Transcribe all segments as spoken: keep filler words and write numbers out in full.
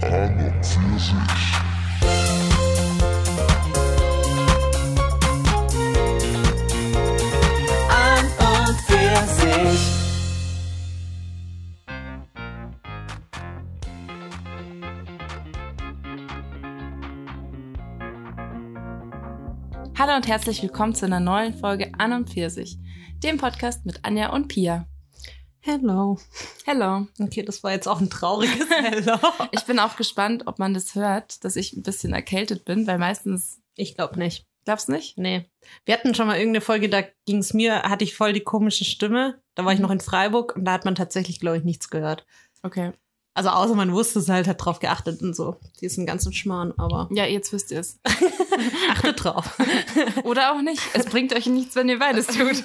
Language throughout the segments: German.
An und für sich. An und für sich. Hallo und herzlich willkommen zu einer neuen Folge An und für sich, dem Podcast mit Anja und Pia. Hello. Hello. Okay, das war jetzt auch ein trauriges Hello. Ich bin auch gespannt, ob man das hört, dass ich ein bisschen erkältet bin, weil meistens... Ich glaube nicht. Glaubst du nicht? Nee. Wir hatten schon mal irgendeine Folge, da ging es mir, hatte ich voll die komische Stimme. Da war ich noch in Freiburg und da hat man tatsächlich, glaube ich, nichts gehört. Okay. Also außer man wusste es halt, hat drauf geachtet und so. Diesen ganzen Schmarrn, aber... Ja, jetzt wisst ihr es. Achtet drauf. Oder auch nicht. Es bringt euch nichts, wenn ihr beides tut.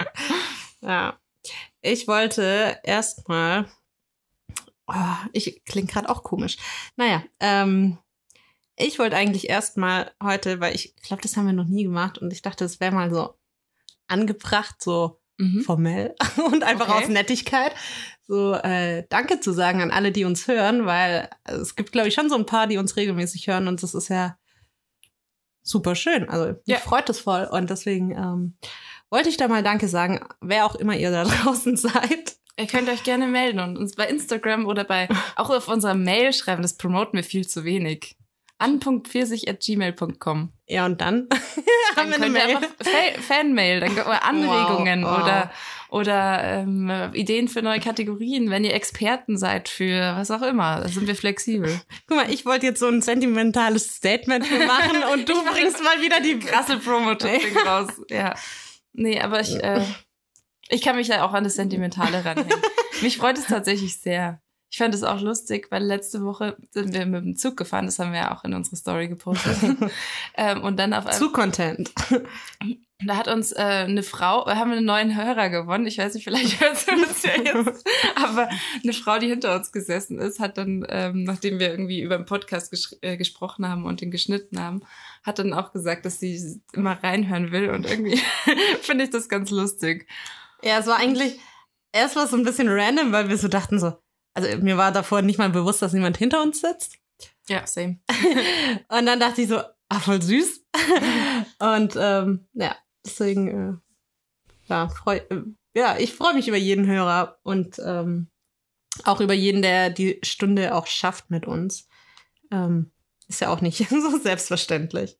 Ja. Ich wollte erstmal... Oh, ich klinge gerade auch komisch. Naja, ähm... ich wollte eigentlich erstmal heute, weil ich glaube, das haben wir noch nie gemacht und ich dachte, es wäre mal so angebracht, so mhm. formell und einfach okay. aus Nettigkeit, so äh, Danke zu sagen an alle, die uns hören, weil also, es gibt, glaube ich, schon so ein paar, die uns regelmäßig hören und das ist ja super schön. Also mich ja. freut es voll und deswegen ähm, wollte ich da mal Danke sagen, wer auch immer ihr da draußen seid. Ihr könnt euch gerne melden und uns bei Instagram oder bei auch auf unserer Mail schreiben, das promoten wir viel zu wenig. an punkt pfirsich at gmail punkt com. Ja, und dann, dann haben wir eine Mail. Fa- Fanmail, dann oder Anregungen wow, wow. oder oder ähm, Ideen für neue Kategorien, wenn ihr Experten seid für was auch immer. Da sind wir flexibel. Guck mal, ich wollte jetzt so ein sentimentales Statement machen und du bringst mal wieder die krasse Promo-Topping raus. Ja. Nee, aber ich, äh, ich kann mich da auch an das Sentimentale ranhängen. Mich freut es tatsächlich sehr. Ich fand es auch lustig, weil letzte Woche sind wir mit dem Zug gefahren, das haben wir ja auch in unsere Story gepostet. ähm, und dann auf einmal... Zug-Content. Da hat uns äh, eine Frau, wir haben einen neuen Hörer gewonnen, ich weiß nicht, vielleicht hört sie uns ja jetzt, aber eine Frau, die hinter uns gesessen ist, hat dann, ähm, nachdem wir irgendwie über den Podcast ges- äh, gesprochen haben und den geschnitten haben, hat dann auch gesagt, dass sie immer reinhören will und irgendwie finde ich das ganz lustig. Ja, es war eigentlich, erst war es so ein bisschen random, weil wir so dachten so, also mir war davor nicht mal bewusst, dass jemand hinter uns sitzt. Ja, same. Und dann dachte ich so, ah, voll süß. Und ähm, ja, deswegen, äh, ja, freu, äh, ja, ich freue mich über jeden Hörer und ähm, auch über jeden, der die Stunde auch schafft mit uns. Ähm, ist ja auch nicht so selbstverständlich.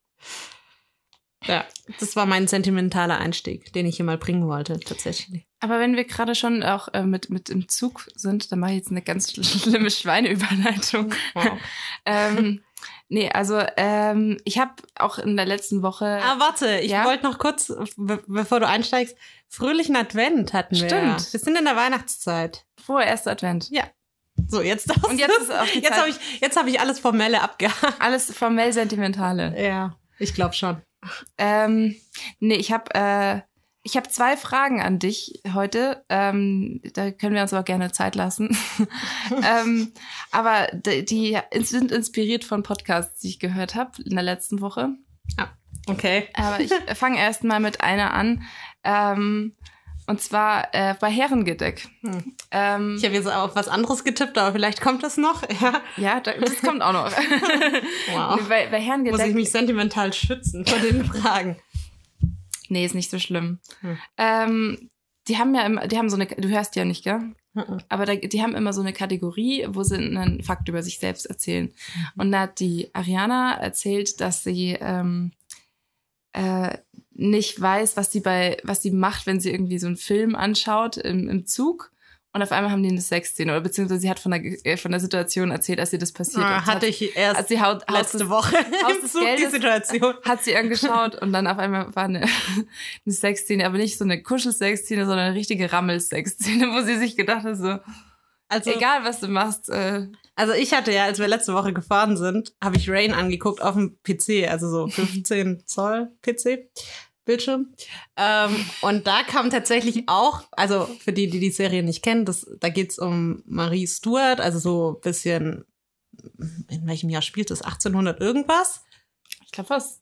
Ja, das war mein sentimentaler Einstieg, den ich hier mal bringen wollte, tatsächlich. Aber wenn wir gerade schon auch äh, mit, mit im Zug sind, dann mache ich jetzt eine ganz schlimme Schweineüberleitung. Wow. ähm, nee, also ähm, ich habe auch in der letzten Woche... Ah, warte, ich ja? wollte noch kurz, be- bevor du einsteigst, fröhlichen Advent hatten wir. Stimmt. Wir sind in der Weihnachtszeit. Froher erster Advent. Ja. So, jetzt das. Und jetzt ist auch die Jetzt habe ich, jetzt hab ich alles Formelle abgehakt. Alles formell Sentimentale. Ja, ich glaube schon. Ähm, nee, ich habe äh, ich habe zwei Fragen an dich heute. Ähm, da können wir uns aber gerne Zeit lassen. ähm, aber die, die sind inspiriert von Podcasts, die ich gehört habe in der letzten Woche. Ah, okay. Aber ich fange erst mal mit einer an. Ähm, und zwar äh, bei Herrengedeck. Hm. Ähm, ich habe jetzt auf was anderes getippt, aber vielleicht kommt das noch. Ja, ja das kommt auch noch. Wow. Nee, bei, bei Herrengedeck muss ich mich sentimental schützen vor den Fragen. Nee, ist nicht so schlimm. Hm. Ähm, die haben ja immer, die haben so eine, du hörst ja nicht, gell? Mhm. Aber da, die haben immer so eine Kategorie, wo sie einen Fakt über sich selbst erzählen. Mhm. Und da hat die Ariana erzählt, dass sie ähm, äh, nicht weiß, was sie bei, was sie macht, wenn sie irgendwie so einen Film anschaut im, im Zug. Und auf einmal haben die eine Sexszene, oder beziehungsweise sie hat von der, äh, von der Situation erzählt, als ihr das passiert. Ah, hatte ich erst als sie Haut, letzte des, Woche Haus im des Zug Geldes, die Situation. Hat sie angeschaut und dann auf einmal war eine, eine Sexszene, aber nicht so eine Kuschel-Sexszene, sondern eine richtige Rammel-Sexszene, wo sie sich gedacht hat, so, also, egal was du machst. Äh, also ich hatte ja, als wir letzte Woche gefahren sind, habe ich Rain angeguckt auf dem P C, also so fünfzehn Zoll P C. Bildschirm. Ähm, und da kam tatsächlich auch, also für die, die die Serie nicht kennen, das, da geht's um Marie Stuart, also so ein bisschen, in welchem Jahr spielt das? achtzehnhundert irgendwas? Ich glaube was.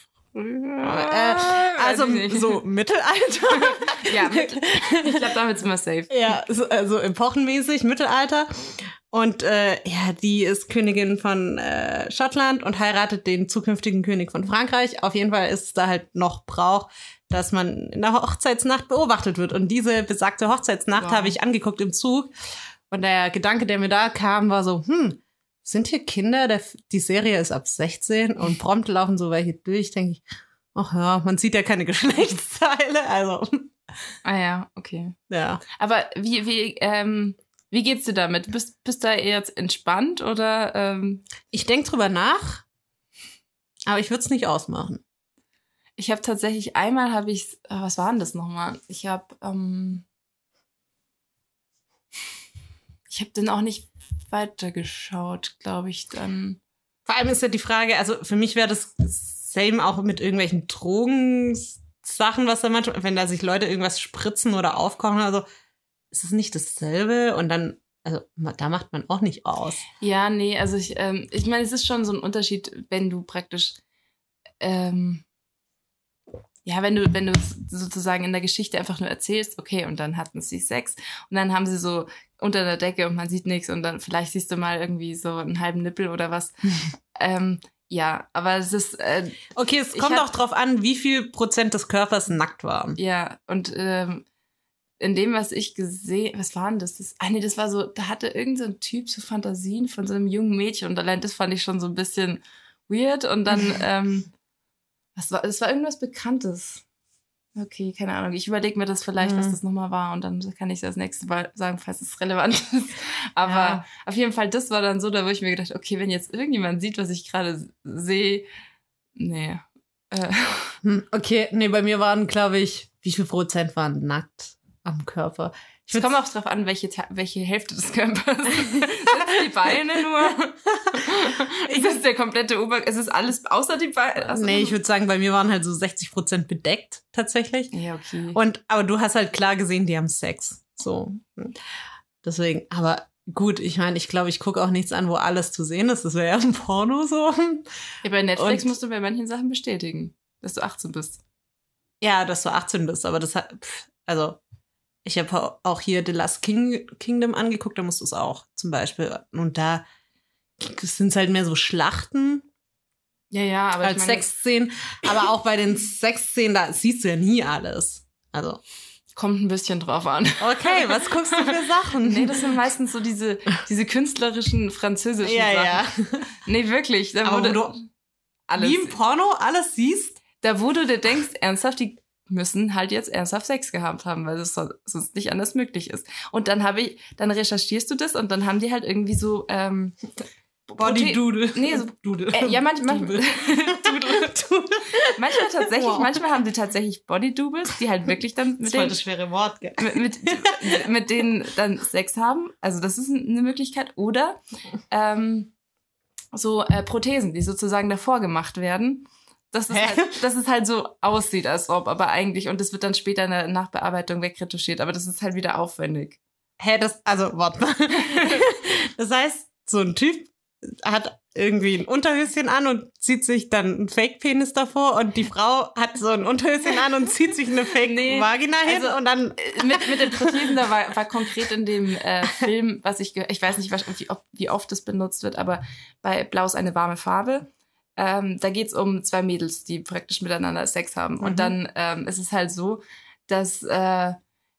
Äh, also so Mittelalter. Ja, mit, ich glaube, damit sind wir safe. Ja, so, also epochenmäßig, Mittelalter. Und äh, ja, die ist Königin von äh, Schottland und heiratet den zukünftigen König von Frankreich. Auf jeden Fall ist es da halt noch Brauch, dass man in der Hochzeitsnacht beobachtet wird. Und diese besagte Hochzeitsnacht Wow. habe ich angeguckt im Zug. Und der Gedanke, der mir da kam, war so, hm, sind hier Kinder? Der, die Serie ist ab sechzehn und prompt laufen so welche durch. Denke ich, ach ja, man sieht ja keine Geschlechtsteile. Also, Ah ja, okay. ja. Aber wie, wie, ähm, wie geht's dir damit? Bist, bist du da eher jetzt entspannt oder? Ähm, Ich denke drüber nach, aber ich würde es nicht ausmachen. ich habe tatsächlich einmal habe ich, was war denn das nochmal? Ich habe, ähm, ich habe den auch nicht weitergeschaut, glaube ich, dann. Vor allem ist ja die Frage, also für mich wäre das same auch mit irgendwelchen Drogensachen, was da manchmal, wenn da sich Leute irgendwas spritzen oder aufkochen oder so, ist es nicht dasselbe? Und dann, also da macht man auch nicht aus. Ja, nee, also ich, ähm, ich meine, es ist schon so ein Unterschied, wenn du praktisch, ähm, ja, wenn du, wenn du sozusagen in der Geschichte einfach nur erzählst, okay, und dann hatten sie Sex und dann haben sie so unter der Decke und man sieht nichts und dann vielleicht siehst du mal irgendwie so einen halben Nippel oder was. ähm, ja, aber es ist, äh, Okay, es Ich kommt hab- auch drauf an, wie viel Prozent des Körpers nackt war. ja, und ähm, in dem, was ich gesehen, was war denn das? das? Ah nee, das war so, da hatte irgend so ein Typ so Fantasien von so einem jungen Mädchen und allein das fand ich schon so ein bisschen weird und dann, ähm, was war, das war irgendwas Bekanntes. Okay, keine Ahnung. Ich überlege mir das vielleicht, Mhm. was das nochmal war und dann kann ich das nächste Mal sagen, falls es relevant ist. Aber Ja. auf jeden Fall, das war dann so, da wo ich mir gedacht, okay, wenn jetzt irgendjemand sieht, was ich gerade sehe, nee. Äh, Hm, okay, nee, bei mir waren, glaube ich, wie viel Prozent waren nackt am Körper? Ich Es würd- kommt auch drauf an, welche, Ta- welche Hälfte des Körpers. Sind es die Beine nur? Ist es der komplette Ober... Es ist alles außer die Beine? Außer Nee, ich würde sagen, bei mir waren halt so sechzig Prozent bedeckt, tatsächlich. Ja, okay. Und, aber du hast halt klar gesehen, die haben Sex. So. Deswegen, aber gut, ich meine, ich glaube, ich gucke auch nichts an, wo alles zu sehen ist. Das wäre ja ein Porno so. Ja, bei Netflix Und- musst du bei manchen Sachen bestätigen, dass du achtzehn bist. Ja, dass du achtzehn bist, aber das hat, pff, also, ich habe auch hier The Last King, Kingdom angeguckt, da musst du es auch zum Beispiel. Und da sind es halt mehr so Schlachten Ja, ja, aber als ich meine, Sexszenen. Aber auch bei den Sexszenen, da siehst du ja nie alles. Also, kommt ein bisschen drauf an. okay, was guckst du für Sachen? Nee, das sind meistens so diese, diese künstlerischen französischen ja, Sachen. ja. Nee, wirklich. Da Aber wurde wo du alles. wie im Porno alles siehst? Da wo du dir denkst, ernsthaft, die müssen halt jetzt ernsthaft Sex gehabt haben, weil es so- sonst nicht anders möglich ist. Und dann habe ich, dann recherchierst du das und dann haben die halt irgendwie so ähm, Body Doodle. Nee, so- Doodle. Äh, ja, manch, manch, Doodle. Doodle. manchmal tatsächlich, Wow. manchmal haben sie tatsächlich Body-Doubles, die halt wirklich dann Das mit ist voll denen, das schwere Wort, gell? mit, mit, mit denen dann Sex haben. Also das ist eine Möglichkeit. Oder ähm, so äh, Prothesen, die sozusagen davor gemacht werden. Dass es, Hä? halt, dass es halt so aussieht, als ob, aber eigentlich, und das wird dann später in der Nachbearbeitung wegretuschiert, aber das ist halt wieder aufwendig. Hä, das, also, warte mal. Das heißt, so ein Typ hat irgendwie ein Unterhöschen an und zieht sich dann einen Fake-Penis davor und die Frau hat so ein Unterhöschen an und zieht sich eine Fake-Vagina hin also- und dann... Äh, Mit, mit den Prothesen, da war, war konkret in dem äh, Film, was ich, ge- ich weiß nicht, was- wie, ob- wie oft das benutzt wird, aber bei Blau ist eine warme Farbe, ähm, da geht's um zwei Mädels, die praktisch miteinander Sex haben. Mhm. Und dann ähm, ist es halt so, dass äh,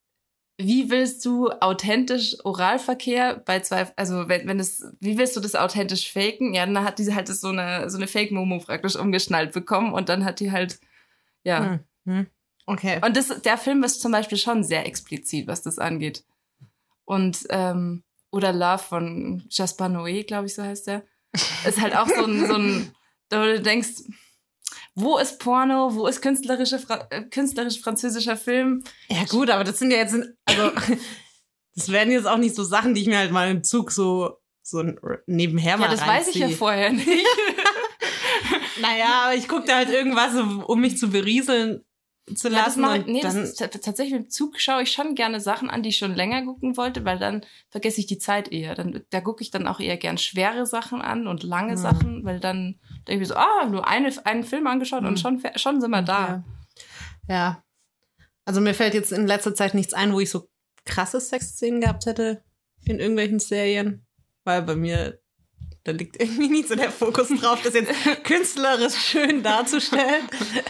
wie willst du authentisch Oralverkehr bei zwei, also wenn, wenn es, wie willst du das authentisch faken? Ja, dann hat diese halt so eine, so eine Fake-Momo praktisch umgeschnallt bekommen und dann hat die halt, ja. Hm, hm. Okay. Und das, der Film ist zum Beispiel schon sehr explizit, was das angeht. Und, ähm, oder Love von Jasper Noé, glaube ich, so heißt der. Ist halt auch so ein, so ein, da wo du denkst, wo ist Porno, wo ist künstlerische, Fra äh, künstlerisch französischer Film? Ja gut, aber das sind ja jetzt, also das wären jetzt auch nicht so Sachen, die ich mir halt mal im Zug so, so nebenher mal Ja, das weiß ich ja reinziehe. vorher nicht. Naja, aber ich gucke da halt irgendwas, um mich zu berieseln zu Ja, das lassen. mache ich, und nee, das dann, ist t- tatsächlich im Zug schaue ich schon gerne Sachen an, die ich schon länger gucken wollte, weil dann vergesse ich die Zeit eher. Dann, da gucke ich dann auch eher gern schwere Sachen an und lange Mhm. Sachen, weil dann denke ich mir so, ah, nur eine, einen Film angeschaut Mhm. und schon, fe- schon sind wir da. Ja. ja. Also mir fällt jetzt in letzter Zeit nichts ein, wo ich so krasse Sexszenen gehabt hätte in irgendwelchen Serien weil bei mir, da liegt irgendwie nicht so der Fokus drauf, das jetzt künstlerisch schön darzustellen.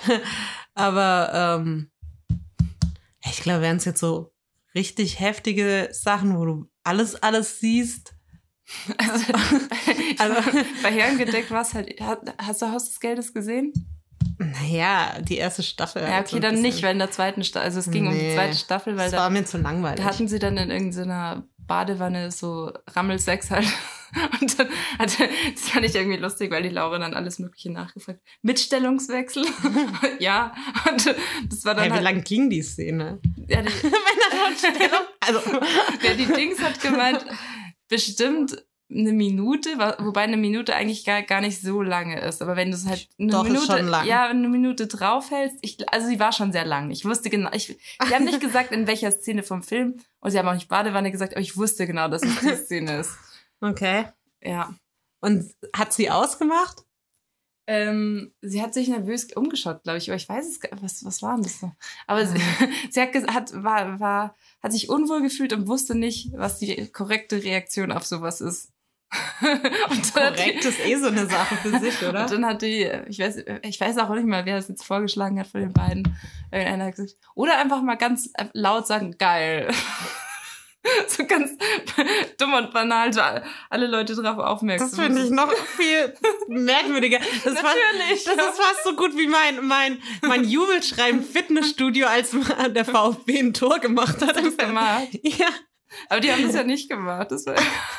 Aber ähm, ich glaube, wären es jetzt so richtig heftige Sachen, wo du alles, alles siehst. Also, also bei Herrengedeck war es halt, hast du Haus des Geldes gesehen? Naja, die erste Staffel. Ja, okay, dann nicht, weil in der zweiten Staffel, also es ging nee, um die zweite Staffel, weil das da war mir zu langweilig. Da hatten sie dann in irgendeiner Badewanne so Rammelsex halt. Und dann hatte, das fand ich irgendwie lustig, weil die Laura dann alles Mögliche nachgefragt. Mitstellungswechsel? Ja. Und das war dann hey, halt, wie lang ging die Szene? Ja, die, also, ja, die Dings hat gemeint, bestimmt eine Minute, wobei eine Minute eigentlich gar, gar nicht so lange ist. Aber wenn du es halt eine Doch, Minute, ist schon lang. ja, eine Minute draufhältst, ich, also sie war schon sehr lang. Ich wusste genau, ich, sie haben nicht gesagt, in welcher Szene vom Film, und sie haben auch nicht Badewanne gesagt, aber ich wusste genau, dass es die Szene ist. Okay. Ja. Und hat sie ausgemacht? Ähm, sie hat sich nervös umgeschaut, glaube ich, aber ich weiß es gar nicht, was, was war denn das so? Aber sie, sie hat, hat, war, war, hat sich unwohl gefühlt und wusste nicht, was die korrekte Reaktion auf sowas ist. Und korrekt ist eh so eine Sache für sich, oder? Und dann hat die, ich weiß, ich weiß auch nicht mal, wer das jetzt vorgeschlagen hat von den beiden. Irgendeiner hat gesagt, oder einfach mal ganz laut sagen, geil. So ganz dumm und banal, so alle Leute drauf aufmerksam. Das finde ich noch viel merkwürdiger. Das Natürlich. War, das ja. ist fast so gut wie mein, mein, mein Jubelschrei im Fitnessstudio, als der VfB ein Tor gemacht hat. Das ist gemacht. Ja. Aber die haben das ja nicht gemacht. Das war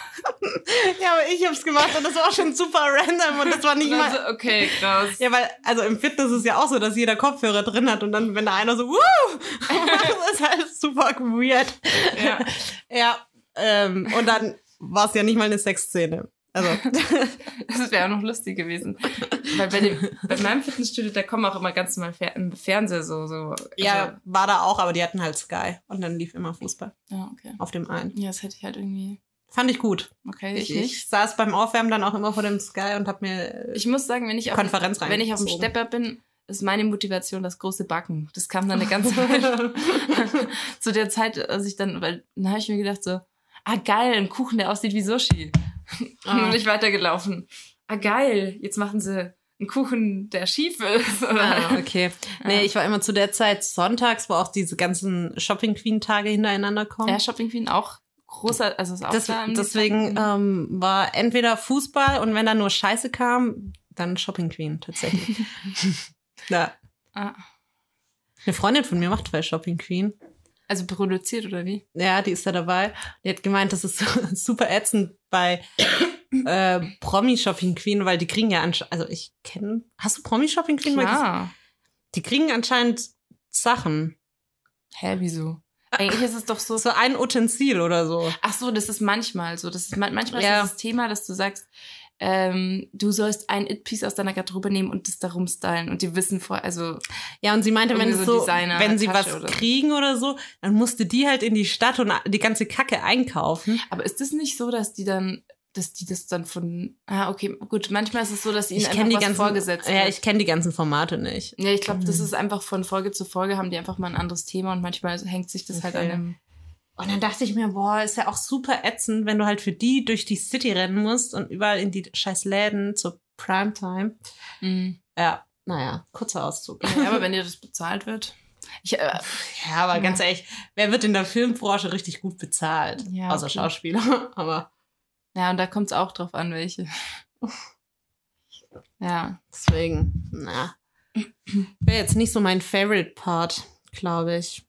ja, aber ich hab's gemacht und das war auch schon super random und das war nicht also, mal... Okay, krass. Ja, weil, also im Fitness ist es ja auch so, dass jeder Kopfhörer drin hat und dann, wenn da einer so, wuh, das ist halt super weird. Ja. Ja, ähm, und dann war es ja nicht mal eine Sexszene. Also. Das wäre auch noch lustig gewesen. Weil bei, dem, bei meinem Fitnessstudio, da kommen auch immer ganz normal Fer- im Fernseher so, so. Also ja, war da auch, aber die hatten halt Sky und dann lief immer Fußball. Ja, okay. Auf dem einen. Ja, das hätte ich halt irgendwie... Fand ich gut. Okay, ich, ich nicht. Ich saß beim Aufwärmen dann auch immer vor dem Sky und hab mir Ich muss sagen, wenn ich auf, Konferenz wenn ich auf dem Stepper bin, ist meine Motivation das große Backen. Das kam dann eine ganze Weile. Zu der Zeit, als ich dann, weil dann habe ich mir gedacht so, ah geil, ein Kuchen, der aussieht wie Sushi. Ah. Und dann bin ich weitergelaufen. Ah geil, jetzt machen sie einen Kuchen, der schief ist. Ah, okay. Nee, ich war immer zu der Zeit sonntags, wo auch diese ganzen Shopping Queen Tage hintereinander kommen. Ja, Shopping Queen auch. Großer, also ist auch das, da deswegen ähm, war entweder Fußball und wenn da nur Scheiße kam, dann Shopping Queen tatsächlich. Ja. Ah. Eine Freundin von mir macht bei Shopping Queen. Also produziert oder wie? Ja, die ist da dabei. Die hat gemeint, das ist super ätzend bei äh, Promi Shopping Queen, weil die kriegen ja anscheinend, also ich kenne, hast du Promi Shopping Queen? Ja. Die kriegen anscheinend Sachen. Hä, wieso? Eigentlich ist es doch so. So ein Utensil oder so. Ach so, das ist manchmal so. Das ist manchmal ja. ist das Thema, dass du sagst, ähm, du sollst ein It-Piece aus deiner Garderobe nehmen und das darum stylen. Und die wissen vor, also. Ja, und sie meinte, wenn es so, Designer, wenn sie Tasche was oder kriegen oder so, dann musste die halt in die Stadt und die ganze Kacke einkaufen. Aber ist das nicht so, dass die dann, dass die das dann von, ah, okay, gut, manchmal ist es so, dass ihnen ich einfach die was ganzen, vorgesetzt wird. Ja, ich kenne die ganzen Formate nicht. Ja, ich glaube, das ist einfach von Folge zu Folge haben die einfach mal ein anderes Thema und manchmal hängt sich das okay. halt an einem. Und dann dachte ich mir, boah, ist ja auch super ätzend, wenn du halt für die durch die City rennen musst und überall in die scheiß Läden zur Primetime. Mhm. Ja, naja, kurzer Auszug. Ja, aber wenn dir das bezahlt wird. Ich, äh, ja, aber ja. ganz ehrlich, wer wird in der Filmbranche richtig gut bezahlt? Ja, außer okay. Schauspieler, aber. Ja, und da kommt es auch drauf an, welche. Ja. Deswegen, na. Wäre jetzt nicht so mein Favorite Part, glaube ich.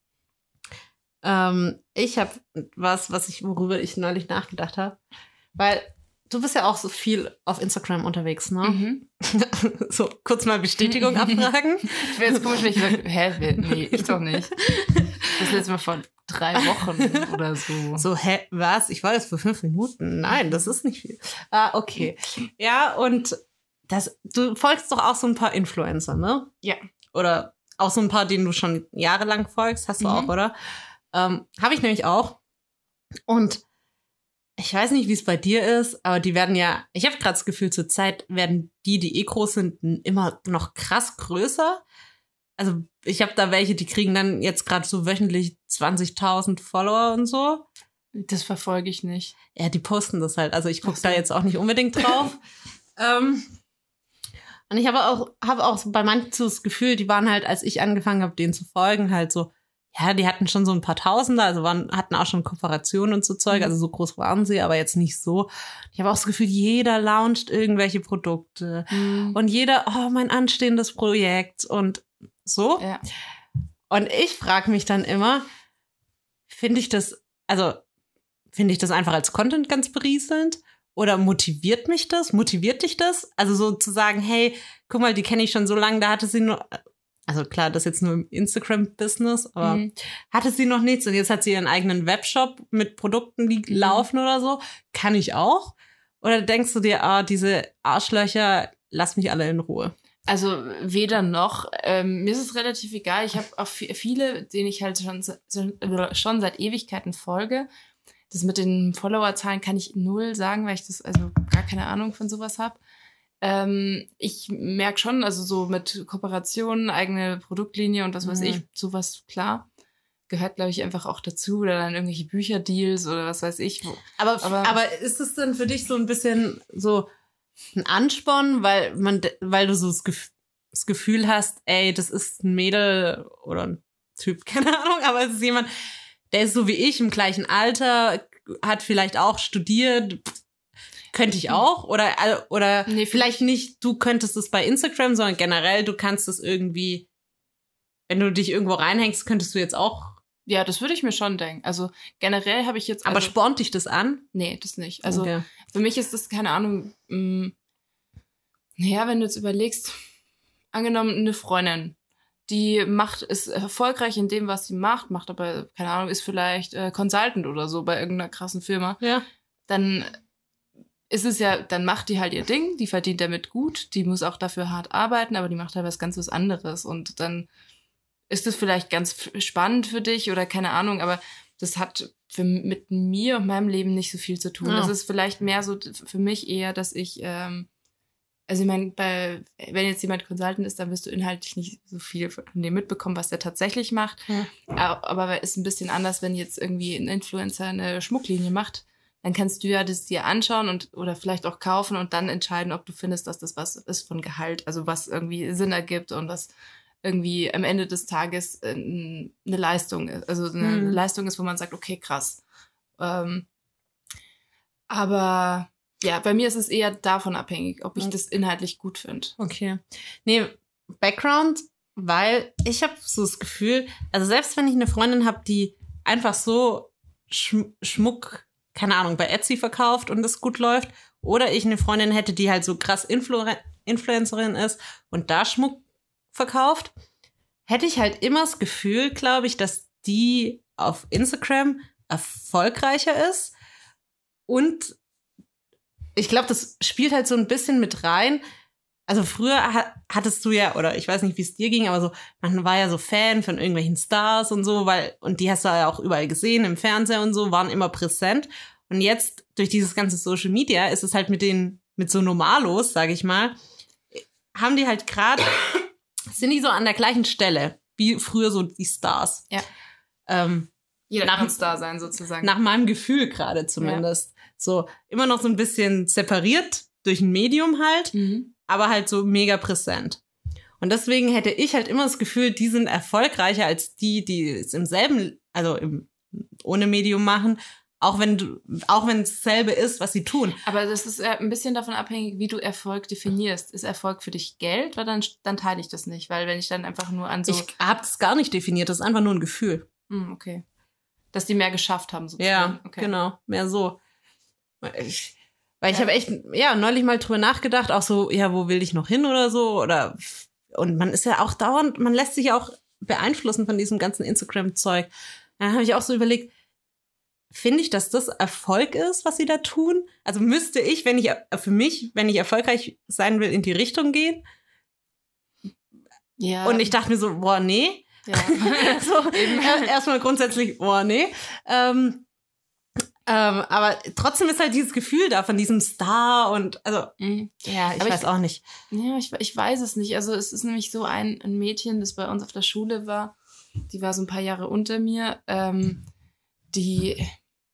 Ähm, ich habe was, was ich, worüber ich neulich nachgedacht habe. Weil du bist ja auch so viel auf Instagram unterwegs, ne? Mhm. So, kurz mal Bestätigung abfragen. Ich wäre jetzt komisch, wenn ich sage, hä, nee, ich doch nicht. Das ist jetzt mal vor drei Wochen oder so. So, hä, was? Ich war jetzt vor fünf Minuten. Nein, das ist nicht viel. Ah, okay. Ja, und das, du folgst doch auch so ein paar Influencer, ne? Ja. Oder auch so ein paar, denen du schon jahrelang folgst, hast du mhm. auch, oder? Ähm, habe ich nämlich auch. Und ich weiß nicht, wie es bei dir ist, aber die werden ja, ich habe gerade das Gefühl, zur Zeit werden die, die eh groß sind, immer noch krass größer. Also ich habe da welche, die kriegen dann jetzt gerade so wöchentlich zwanzigtausend Follower und so. Das verfolge ich nicht. Ja, die posten das halt. Also ich gucke so. da jetzt auch nicht unbedingt drauf. ähm, und ich habe auch, habe auch bei manchen so das Gefühl, die waren halt, als ich angefangen habe, denen zu folgen, halt so, ja, die hatten schon so ein paar Tausender, also waren, hatten auch schon Kooperationen und so Zeug, also so groß waren sie, aber jetzt nicht so. Ich habe auch das Gefühl, jeder launcht irgendwelche Produkte mhm. und jeder, oh, mein anstehendes Projekt und so. Ja. Und ich frage mich dann immer, finde ich das, also finde ich das einfach als Content ganz berieselnd oder motiviert mich das? Motiviert dich das? Also so zu sagen, hey, guck mal, die kenne ich schon so lange, da hatte sie nur, also klar, das ist jetzt nur im Instagram-Business, aber mhm. hatte sie noch nichts und jetzt hat sie ihren eigenen Webshop mit Produkten, die mhm. laufen oder so. Kann ich auch? Oder denkst du dir, ah, diese Arschlöcher, lass mich alle in Ruhe? Also weder noch. Ähm, mir ist es relativ egal. Ich habe auch viele, denen ich halt schon, schon seit Ewigkeiten folge. Das mit den Followerzahlen kann ich null sagen, weil ich das also gar keine Ahnung von sowas habe. Ähm, ich merke schon, also so mit Kooperationen, eigene Produktlinie und was weiß mhm. ich, sowas, klar, gehört, glaube ich, einfach auch dazu. Oder dann irgendwelche Bücherdeals oder was weiß ich. Aber, aber, aber ist es denn für dich so ein bisschen so ein Ansporn, weil man, weil du so das Gefühl, das Gefühl hast, ey, das ist ein Mädel oder ein Typ, keine Ahnung, aber es ist jemand, der ist so wie ich, im gleichen Alter, hat vielleicht auch studiert, könnte ich auch, oder, oder nee, vielleicht nicht, du könntest es bei Instagram, sondern generell, du kannst es irgendwie, wenn du dich irgendwo reinhängst, könntest du jetzt auch. Ja, das würde ich mir schon denken. Also generell habe ich jetzt. Aber also, spornt dich das an? Nee, das nicht. Also okay. Für mich ist das, keine Ahnung, mh, naja, wenn du jetzt überlegst, angenommen eine Freundin, die macht, ist erfolgreich in dem, was sie macht, macht aber, keine Ahnung, ist vielleicht äh, Consultant oder so bei irgendeiner krassen Firma. Ja. Dann ist es ja, dann macht die halt ihr Ding, die verdient damit gut, die muss auch dafür hart arbeiten, aber die macht halt was ganz was anderes und dann ist es vielleicht ganz spannend für dich oder keine Ahnung, aber das hat für, mit mir und meinem Leben nicht so viel zu tun. Ja. Das ist vielleicht mehr so für mich eher, dass ich, ähm, also ich meine, bei, wenn jetzt jemand Consultant ist, dann wirst du inhaltlich nicht so viel von dem mitbekommen, was der tatsächlich macht. Ja. Aber es ist ein bisschen anders, wenn jetzt irgendwie ein Influencer eine Schmucklinie macht, dann kannst du ja das dir anschauen und oder vielleicht auch kaufen und dann entscheiden, ob du findest, dass das was ist von Gehalt, also was irgendwie Sinn ergibt und was irgendwie am Ende des Tages eine Leistung ist. Also eine mhm. Leistung ist, wo man sagt, okay, krass. Ähm, aber ja, bei mir ist es eher davon abhängig, ob ich das inhaltlich gut finde. Okay. Nee, Background, weil ich habe so das Gefühl, also selbst wenn ich eine Freundin habe, die einfach so Schm- Schmuck, keine Ahnung, bei Etsy verkauft und es gut läuft, oder ich eine Freundin hätte, die halt so krass Influ- Influencerin ist und da Schmuck verkauft, hätte ich halt immer das Gefühl, glaube ich, dass die auf Instagram erfolgreicher ist. Und ich glaube, das spielt halt so ein bisschen mit rein. Also früher ha- hattest du ja, oder ich weiß nicht, wie es dir ging, aber so, man war ja so Fan von irgendwelchen Stars und so, weil, und die hast du ja auch überall gesehen, im Fernseher und so, waren immer präsent. Und jetzt, durch dieses ganze Social Media, ist es halt mit den, mit so Normalos, sag ich mal, haben die halt gerade, sind die so an der gleichen Stelle, wie früher so die Stars. Ja. Ähm, Jeder nach, kann ein Star sein, sozusagen. Nach meinem Gefühl gerade zumindest. Ja. So, immer noch so ein bisschen separiert durch ein Medium halt, mhm. aber halt so mega präsent. Und deswegen hätte ich halt immer das Gefühl, die sind erfolgreicher als die, die es im selben, also im, ohne Medium machen, auch wenn du, auch wenn es dasselbe ist, was sie tun. Aber das ist ein bisschen davon abhängig, wie du Erfolg definierst. Ist Erfolg für dich Geld? Weil dann, dann teile ich das nicht, weil wenn ich dann einfach nur an so... Ich habe es gar nicht definiert, das ist einfach nur ein Gefühl. Mm, okay. Dass die mehr geschafft haben, sozusagen. Ja, okay. Genau, mehr so. Ich, weil ich ja. habe echt, ja, neulich mal drüber nachgedacht, auch so, ja, wo will ich noch hin oder so, oder, und man ist ja auch dauernd, man lässt sich ja auch beeinflussen von diesem ganzen Instagram-Zeug. Dann habe ich auch so überlegt, finde ich, dass das Erfolg ist, was sie da tun? Also müsste ich, wenn ich, für mich, wenn ich erfolgreich sein will, in die Richtung gehen? Ja. Und ich dachte mir so, boah, nee. Ja. so, erstmal grundsätzlich, boah, nee. Ähm, ähm, aber trotzdem ist halt dieses Gefühl da von diesem Star und, also, mhm. ja, ich aber weiß ich, auch nicht. Ja, ich, ich weiß es nicht. Also es ist nämlich so ein, ein Mädchen, das bei uns auf der Schule war, die war so ein paar Jahre unter mir, ähm, die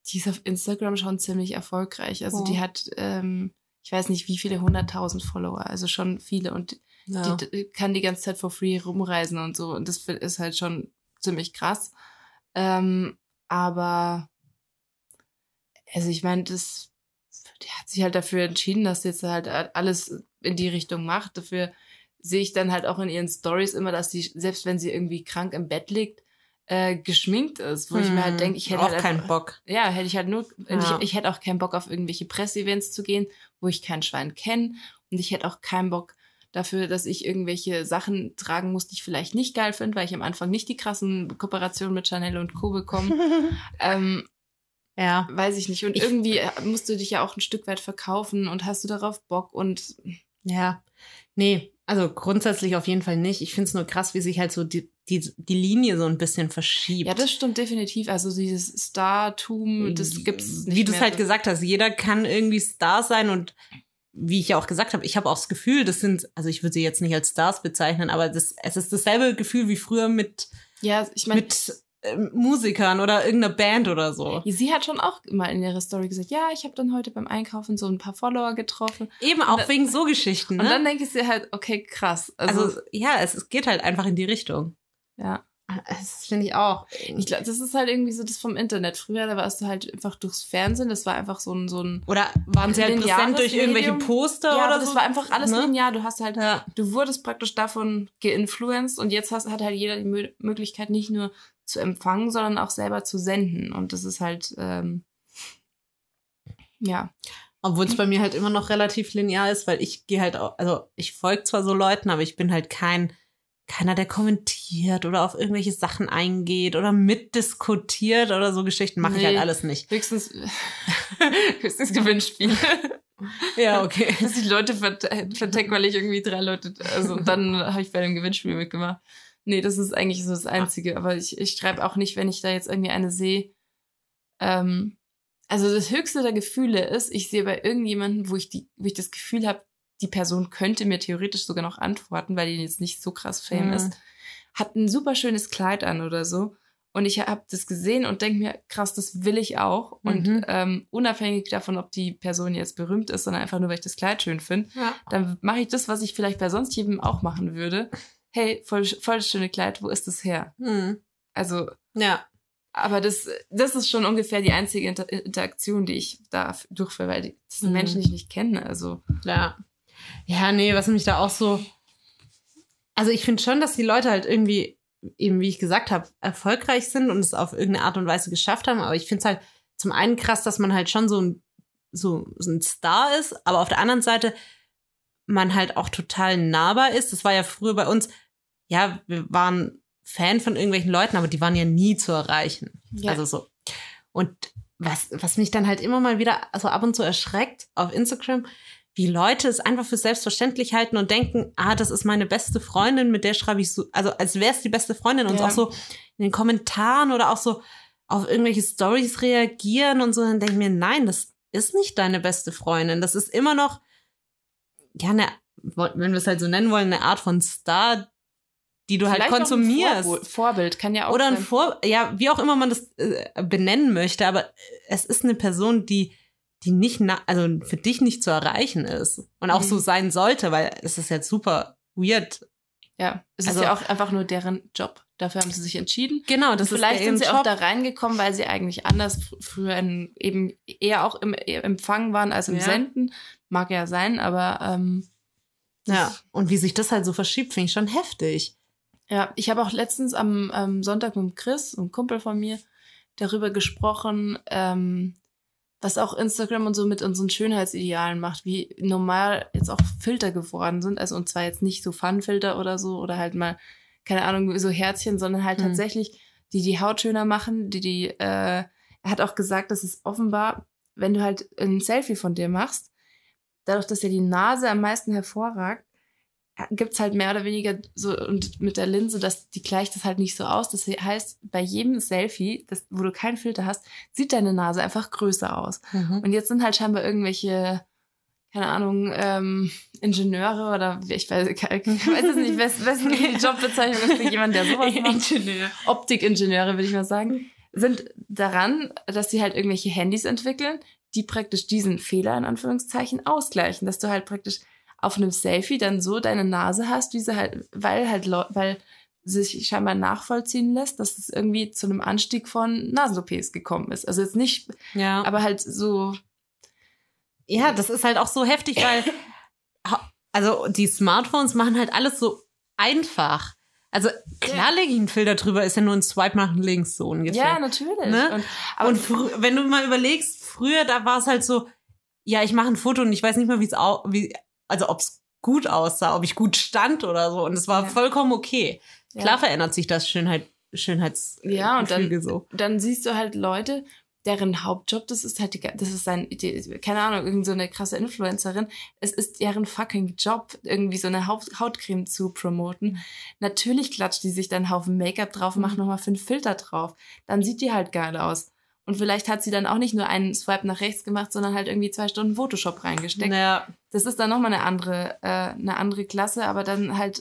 Die ist auf Instagram schon ziemlich erfolgreich. Also Oh. die hat, ähm, ich weiß nicht, wie viele hunderttausend Follower, also schon viele. Und Ja. die d- kann die ganze Zeit for free rumreisen und so. Und das fi- ist halt schon ziemlich krass. Ähm, aber, also ich meine, das, die hat sich halt dafür entschieden, dass sie jetzt halt alles in die Richtung macht. Dafür sehe ich dann halt auch in ihren Stories immer, dass sie, selbst wenn sie irgendwie krank im Bett liegt, äh, geschminkt ist, wo ich mir halt denke, ich hätte auch halt keinen einfach, Bock. ja, hätte ich halt nur, Ja. ich, ich hätte auch keinen Bock auf irgendwelche Presseevents zu gehen, wo ich kein Schwein kenne, und ich hätte auch keinen Bock dafür, dass ich irgendwelche Sachen tragen muss, die ich vielleicht nicht geil finde, weil ich am Anfang nicht die krassen Kooperationen mit Chanel und Co. bekomme. ähm, Ja. weiß ich nicht. Und Ich- irgendwie musst du dich ja auch ein Stück weit verkaufen und hast du darauf Bock und Ja. Nee, also grundsätzlich auf jeden Fall nicht. Ich finde es nur krass, wie sich halt so die, die, die Linie so ein bisschen verschiebt. ja, das stimmt definitiv. Also dieses Startum, das gibt's nicht Wie du es mehr halt so. gesagt hast, jeder kann irgendwie Star sein, und wie ich ja auch gesagt habe, ich habe auch das Gefühl, das sind, also ich würde sie jetzt nicht als Stars bezeichnen, aber das, es ist dasselbe Gefühl wie früher mit, Ja, ich meine, mit ähm, Musikern oder irgendeiner Band oder so. sie hat schon auch mal in ihrer Story gesagt, ja, ich habe dann heute beim Einkaufen so ein paar Follower getroffen. Eben auch dann- wegen so Geschichten, ne? Und dann denke ich dir halt, okay, krass. Also, also ja, es, es geht halt einfach in die Richtung. ja. Das finde ich auch. Ich glaube, das ist halt irgendwie so das vom Internet. Früher, da warst du halt einfach durchs Fernsehen, das war einfach so ein, so ein Oder waren sie halt lineares präsent durch irgendwelche Medium. Poster ja, oder aber das so? war einfach alles ne? linear. Du hast halt, Ja. du wurdest praktisch davon geinfluenced, und jetzt hast, hat halt jeder die Mö- Möglichkeit, nicht nur zu empfangen, sondern auch selber zu senden. Und das ist halt, ähm, ja. Obwohl es bei mir halt immer noch relativ linear ist, weil ich gehe halt auch, also ich folge zwar so Leuten, aber ich bin halt kein, keiner, der kommentiert oder auf irgendwelche Sachen eingeht oder mitdiskutiert oder so Geschichten. Mache ich Nee. halt alles nicht. Höchstens, höchstens Gewinnspiel. Ja, okay. Dass ich Leute verte- vertecke, weil ich irgendwie drei Leute, also und dann habe ich bei dem Gewinnspiel mitgemacht. Nee, das ist eigentlich so das Einzige. Aber ich, ich schreibe auch nicht, wenn ich da jetzt irgendwie eine sehe. Ähm, also das höchste der Gefühle ist, ich sehe bei irgendjemandem, wo ich die, wo ich das Gefühl habe, die Person könnte mir theoretisch sogar noch antworten, weil die jetzt nicht so krass fame Mhm. ist, hat ein super schönes Kleid an oder so. Und ich habe das gesehen und denke mir, krass, das will ich auch. Und Mhm. ähm, unabhängig davon, ob die Person jetzt berühmt ist, sondern einfach nur, weil ich das Kleid schön finde, Ja. dann mache ich das, was ich vielleicht bei sonst jedem auch machen würde. Hey, voll, voll das schöne Kleid, wo ist das her? Hm. Also, Ja. aber das, das ist schon ungefähr die einzige Inter Interaktion, die ich da f- durchführe, weil die, das sind Mhm. Menschen, die ich nicht kenne. Also, Ja. Ja, nee, was mich da auch so. Also ich finde schon, dass die Leute halt irgendwie, eben wie ich gesagt habe, erfolgreich sind und es auf irgendeine Art und Weise geschafft haben. Aber ich finde es halt zum einen krass, dass man halt schon so ein, so, so ein Star ist, aber auf der anderen Seite man halt auch total nahbar ist. Das war ja früher bei uns, ja, wir waren Fan von irgendwelchen Leuten, aber die waren ja nie zu erreichen. Ja. Also so. Und was, was mich dann halt immer mal wieder so ab und zu erschreckt auf Instagram, wie Leute es einfach für selbstverständlich halten und denken, ah, das ist meine beste Freundin, mit der schreibe ich so, also als wäre es die beste Freundin, und Ja. auch so in den Kommentaren oder auch so auf irgendwelche Stories reagieren und so, dann denke ich mir, nein, das ist nicht deine beste Freundin. Das ist immer noch, ja, eine, wenn wir es halt so nennen wollen, eine Art von Star, die du halt vielleicht auch ein konsumierst. Vorbo- Vorbild kann ja auch Oder ein sein. Vor, ja, wie auch immer man das äh, benennen möchte, aber es ist eine Person, die, die nicht, na, also für dich nicht zu erreichen ist und auch Mhm. so sein sollte, weil es ist jetzt super weird. Ja, es Also- ist ja auch einfach nur deren Job. Dafür haben sie sich entschieden. Genau, das Und vielleicht ist der sind sie Job. auch da reingekommen, weil sie eigentlich anders fr- früher in, eben eher auch im Empfang waren als im Ja. Senden. Mag ja sein, aber ähm, Ja, und wie sich das halt so verschiebt, finde ich schon heftig. ja, ich habe auch letztens am, am Sonntag mit dem Chris, einem Kumpel von mir, darüber gesprochen, ähm, was auch Instagram und so mit unseren Schönheitsidealen macht, wie normal jetzt auch Filter geworden sind. Also und zwar jetzt nicht so Fun-Filter oder so oder halt mal, keine Ahnung, so Herzchen, sondern halt Mhm. tatsächlich, die die Haut schöner machen, die die, äh, er hat auch gesagt, dass es offenbar, wenn du halt ein Selfie von dir machst, dadurch, dass ja die Nase am meisten hervorragt, gibt's halt mehr oder weniger so, und mit der Linse, dass die gleicht das halt nicht so aus. Das heißt, bei jedem Selfie, das, wo du keinen Filter hast, sieht deine Nase einfach größer aus. Mhm. Und jetzt sind halt scheinbar irgendwelche, keine Ahnung, ähm, Ingenieure oder ich weiß, ich weiß es nicht, was, was ist die Jobbezeichnung ist für jemanden, der sowas macht? Ingenieur. Optikingenieure, würde ich mal sagen. sind daran, dass sie halt irgendwelche Handys entwickeln, die praktisch diesen Fehler in Anführungszeichen ausgleichen, dass du halt praktisch auf einem Selfie dann so deine Nase hast, wie sie halt, weil halt, weil sich scheinbar nachvollziehen lässt, dass es irgendwie zu einem Anstieg von Nasen-O Ps gekommen ist. Also jetzt nicht, ja. aber halt so. Ja, das ist halt auch so heftig, weil also die Smartphones machen halt alles so einfach. Also klar lege ich einen Filter drüber, ist ja nur ein Swipe nach links so ungefähr. Ja, natürlich. Ne? Und, aber und fr- wenn du mal überlegst, früher, da war es halt so, ja, ich mache ein Foto und ich weiß nicht mal, wie es au- wie, also ob es gut aussah, ob ich gut stand oder so. Und es war ja. vollkommen okay. Ja. Klar verändert sich das Schönheit, Schönheitsgefüge ja, und dann, so. dann siehst du halt Leute, deren Hauptjob, das ist halt, die, das ist sein, die, keine Ahnung, irgend so eine krasse Influencerin. Es ist deren fucking Job, irgendwie so eine Haut, Hautcreme zu promoten. Mhm. Natürlich klatscht die sich dann einen Haufen Make-up drauf und mhm. macht nochmal fünf Filter drauf. Dann sieht die halt geil aus. Und vielleicht hat sie dann auch nicht nur einen Swipe nach rechts gemacht, sondern halt irgendwie zwei Stunden Photoshop reingesteckt. Naja. Das ist dann nochmal eine andere, äh, eine andere Klasse, aber dann halt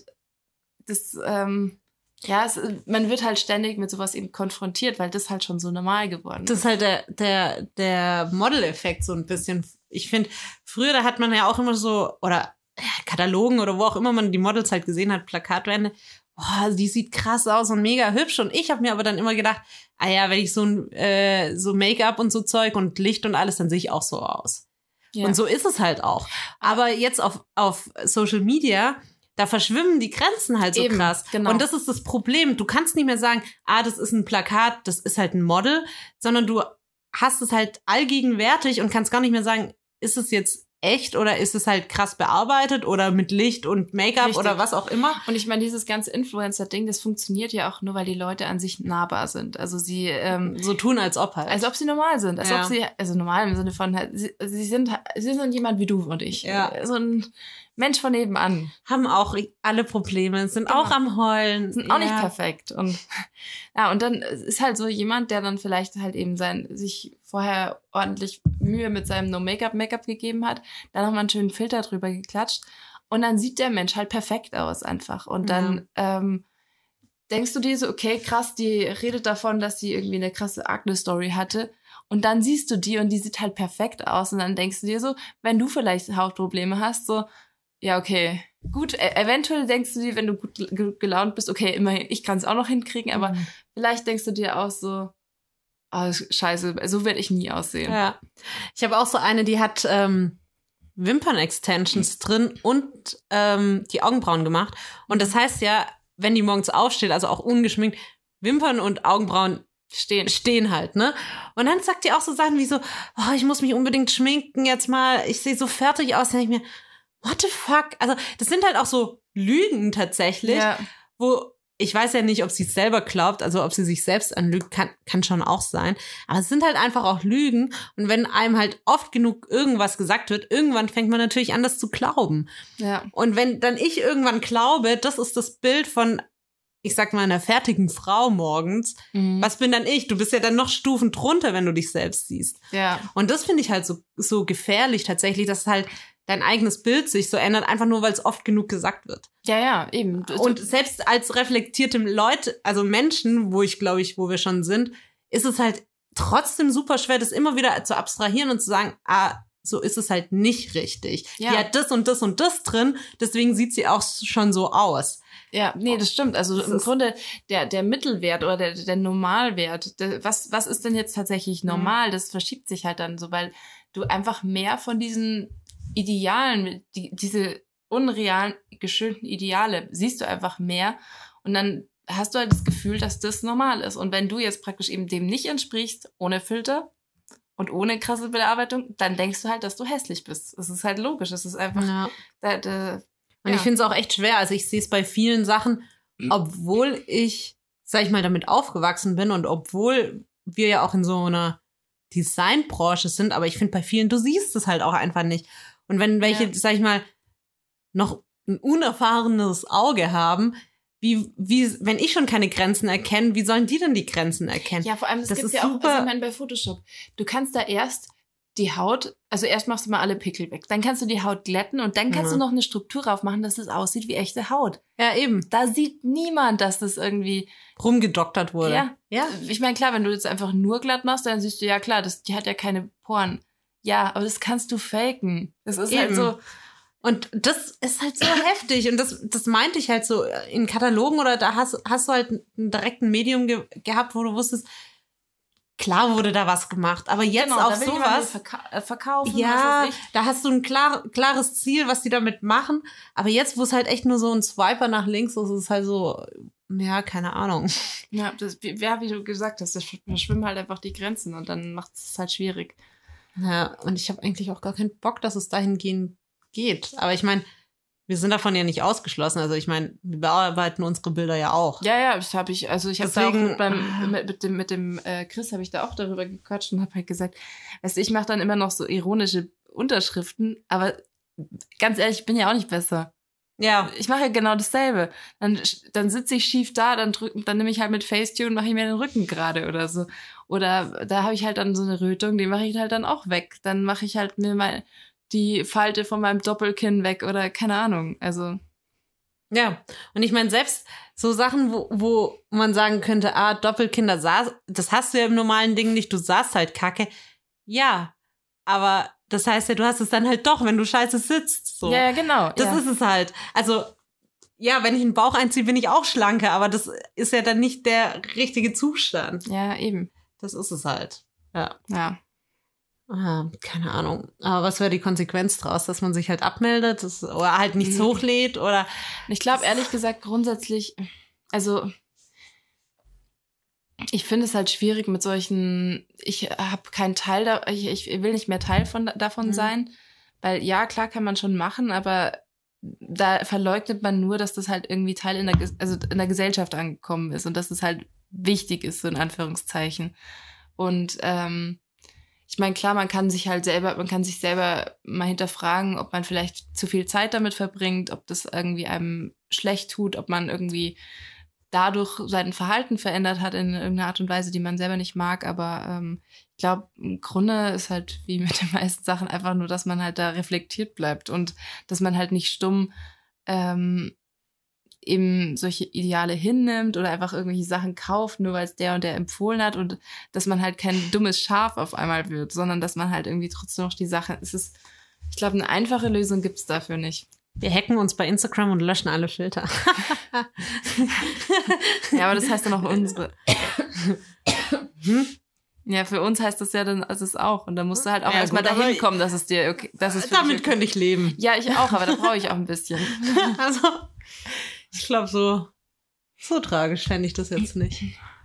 das, ähm, ja, es, man wird halt ständig mit sowas eben konfrontiert, weil das halt schon so normal geworden ist. Das ist halt der, der, der Model-Effekt so ein bisschen. Ich finde, früher, da hat man ja auch immer so, oder ja, Katalogen oder wo auch immer man die Models halt gesehen hat, Plakatwände, boah, die sieht krass aus und mega hübsch. Und ich habe mir aber dann immer gedacht, ah ja, wenn ich so ein äh, so Make-up und so Zeug und Licht und alles, dann sehe ich auch so aus. Ja. Und so ist es halt auch. Aber jetzt auf, auf Social Media, da verschwimmen die Grenzen halt so Eben, krass. Genau. Und das ist das Problem. Du kannst nicht mehr sagen, ah, das ist ein Plakat, das ist halt ein Model, sondern du hast es halt allgegenwärtig und kannst gar nicht mehr sagen, ist es jetzt echt oder ist es halt krass bearbeitet oder mit Licht und Make-up Richtig. Oder was auch immer. Und ich meine, dieses ganze Influencer-Ding, das funktioniert ja auch nur, weil die Leute an sich nahbar sind. Also sie ähm, so tun, als ob halt. Als ob sie normal sind. Als ja. ob sie, also normal im Sinne von, halt, sie, sie sind sie sind jemand wie du und ich. Ja. So ein Mensch von nebenan. Haben auch alle Probleme, sind genau. auch am Heulen. Sind auch ja. nicht perfekt. Und ja, und dann ist halt so jemand, der dann vielleicht halt eben sein, sich vorher ordentlich Mühe mit seinem No-Make-up-Make-up gegeben hat, dann nochmal einen schönen Filter drüber geklatscht und dann sieht der Mensch halt perfekt aus einfach. Und dann ja. ähm, denkst du dir so, okay, krass, die redet davon, dass sie irgendwie eine krasse Acne-Story hatte. Und dann siehst du die und die sieht halt perfekt aus. Und dann denkst du dir so, wenn du vielleicht Hautprobleme hast, so, ja, okay, gut, e- eventuell denkst du dir, wenn du gut, gut gelaunt bist, okay, immerhin, ich kann es auch noch hinkriegen, aber mhm. vielleicht denkst du dir auch so, oh, scheiße, so werde ich nie aussehen. Ja, ich habe auch so eine, die hat ähm, Wimpern-Extensions drin und ähm, die Augenbrauen gemacht. Und das heißt ja, wenn die morgens aufsteht, also auch ungeschminkt, Wimpern und Augenbrauen stehen, stehen halt, ne? Und dann sagt die auch so Sachen wie so, oh, ich muss mich unbedingt schminken jetzt mal, ich sehe so fertig aus, dann denke ich mir, what the fuck? Also das sind halt auch so Lügen tatsächlich, ja. wo ich weiß ja nicht, ob sie es selber glaubt, also ob sie sich selbst anlügt, kann, kann schon auch sein. Aber es sind halt einfach auch Lügen. Und wenn einem halt oft genug irgendwas gesagt wird, irgendwann fängt man natürlich an, das zu glauben. Ja. Und wenn dann ich irgendwann glaube, das ist das Bild von, ich sag mal, einer fertigen Frau morgens, mhm. was bin dann ich? Du bist ja dann noch Stufen drunter, wenn du dich selbst siehst. Ja. Und das finde ich halt so, so gefährlich tatsächlich, dass halt dein eigenes Bild sich so ändert, einfach nur, weil es oft genug gesagt wird. Ja, ja, eben. Und selbst als reflektierte Leute, also Menschen, wo ich glaube ich, wo wir schon sind, ist es halt trotzdem super schwer, das immer wieder zu abstrahieren und zu sagen, ah, so ist es halt nicht richtig. Ja. Die hat das und das und das drin, deswegen sieht sie auch schon so aus. Ja, nee, das stimmt. Also das im Grunde der der Mittelwert oder der der Normalwert, der, was was ist denn jetzt tatsächlich normal? Mhm. Das verschiebt sich halt dann so, weil du einfach mehr von diesen Idealen, die, diese unrealen, geschönten Ideale, siehst du einfach mehr und dann hast du halt das Gefühl, dass das normal ist. Und wenn du jetzt praktisch eben dem nicht entsprichst, ohne Filter und ohne krasse Bearbeitung, dann denkst du halt, dass du hässlich bist. Das ist halt logisch. Das ist einfach... Ja. Da, da, und ja. ich finde es auch echt schwer. Also ich sehe es bei vielen Sachen, obwohl ich, sag ich mal, damit aufgewachsen bin und obwohl wir ja auch in so einer Designbranche sind, aber ich finde bei vielen, du siehst es halt auch einfach nicht. Und wenn welche, ja. sag ich mal, noch ein unerfahrenes Auge haben, wie, wie, wenn ich schon keine Grenzen erkenne, wie sollen die denn die Grenzen erkennen? Ja, vor allem, das, das gibt ja super. auch, also ich meine, bei Photoshop, du kannst da erst die Haut, also erst machst du mal alle Pickel weg, dann kannst du die Haut glätten und dann kannst mhm. du noch eine Struktur drauf machen, dass es aussieht wie echte Haut. Ja, eben. Da sieht niemand, dass das irgendwie rumgedoktert wurde. Ja, ja. Ich meine, klar, wenn du jetzt einfach nur glatt machst, dann siehst du, ja klar, das, die hat ja keine Poren. Ja, aber das kannst du faken. Das ist eben. halt so... Und das ist halt so heftig. Und das, das meinte ich halt so in Katalogen oder da hast, hast du halt einen direkten Medium ge- gehabt, wo du wusstest, klar wurde da was gemacht. Aber jetzt genau, auf sowas. Verka- verkaufen. Ja, da hast du ein klar, klares Ziel, was die damit machen. Aber jetzt, wo es halt echt nur so ein Swiper nach links ist, ist es halt so, ja, keine Ahnung. Ja, das, ja, wie du gesagt hast, da verschwimmen halt einfach die Grenzen und dann macht es halt schwierig. Ja, und ich habe eigentlich auch gar keinen Bock, dass es dahin gehen geht. Aber ich meine, wir sind davon ja nicht ausgeschlossen. Also ich meine, wir bearbeiten unsere Bilder ja auch. Ja, ja, das habe ich, also ich habe da auch mit, beim, mit, mit dem, mit dem äh, Chris habe ich da auch darüber gequatscht und habe halt gesagt, weißt du, ich mache dann immer noch so ironische Unterschriften, aber ganz ehrlich, ich bin ja auch nicht besser. Ja. Ich mache ja genau dasselbe. Dann, dann sitze ich schief da, dann drück, dann nehme ich halt mit Facetune und mache ich mir den Rücken gerade oder so. Oder da habe ich halt dann so eine Rötung, die mache ich halt dann auch weg. Dann mache ich halt mir mal die Falte von meinem Doppelkinn weg oder keine Ahnung, also. Ja, und ich meine, selbst so Sachen, wo, wo man sagen könnte, ah, Doppelkinder saß, das hast du ja im normalen Ding nicht, du sahst halt kacke. Ja, aber das heißt ja, du hast es dann halt doch, wenn du scheiße sitzt. So. Ja, ja, genau. Das ja. ist es halt. Also, ja, wenn ich einen Bauch einziehe, bin ich auch schlanker, aber das ist ja dann nicht der richtige Zustand. Ja, eben. Das ist es halt. Ja. Ja. Ah, keine Ahnung. Aber was wäre die Konsequenz draus? Dass man sich halt abmeldet das, oder halt nichts mhm. hochlädt? Oder ich glaube, ehrlich gesagt, grundsätzlich, also ich finde es halt schwierig mit solchen, ich habe keinen Teil, da, ich, ich will nicht mehr Teil von, davon mhm. sein, weil ja, klar kann man schon machen, aber da verleugnet man nur, dass das halt irgendwie Teil in der, also in der Gesellschaft angekommen ist und dass es halt wichtig ist, so in Anführungszeichen. Und ähm, ich meine, klar, man kann sich halt selber, man kann sich selber mal hinterfragen, ob man vielleicht zu viel Zeit damit verbringt, ob das irgendwie einem schlecht tut, ob man irgendwie dadurch sein Verhalten verändert hat in irgendeiner Art und Weise, die man selber nicht mag. Aber ähm, ich glaube, im Grunde ist halt wie mit den meisten Sachen einfach nur, dass man halt da reflektiert bleibt und dass man halt nicht stumm ähm, eben solche Ideale hinnimmt oder einfach irgendwelche Sachen kauft, nur weil es der und der empfohlen hat und dass man halt kein dummes Schaf auf einmal wird, sondern dass man halt irgendwie trotzdem noch die Sache, es ist, ich glaube, eine einfache Lösung gibt's dafür nicht. Wir hacken uns bei Instagram und löschen alle Filter. Ja, aber das heißt dann auch unsere. Hm? Ja, für uns heißt das ja dann, es ist auch. Und da musst du halt auch ja, erstmal dahin kommen, dass es dir okay, dass es damit okay. könnte ich leben. Ja, ich auch, aber da brauche ich auch ein bisschen. Also, ich glaube, so, so tragisch fände ich das jetzt nicht.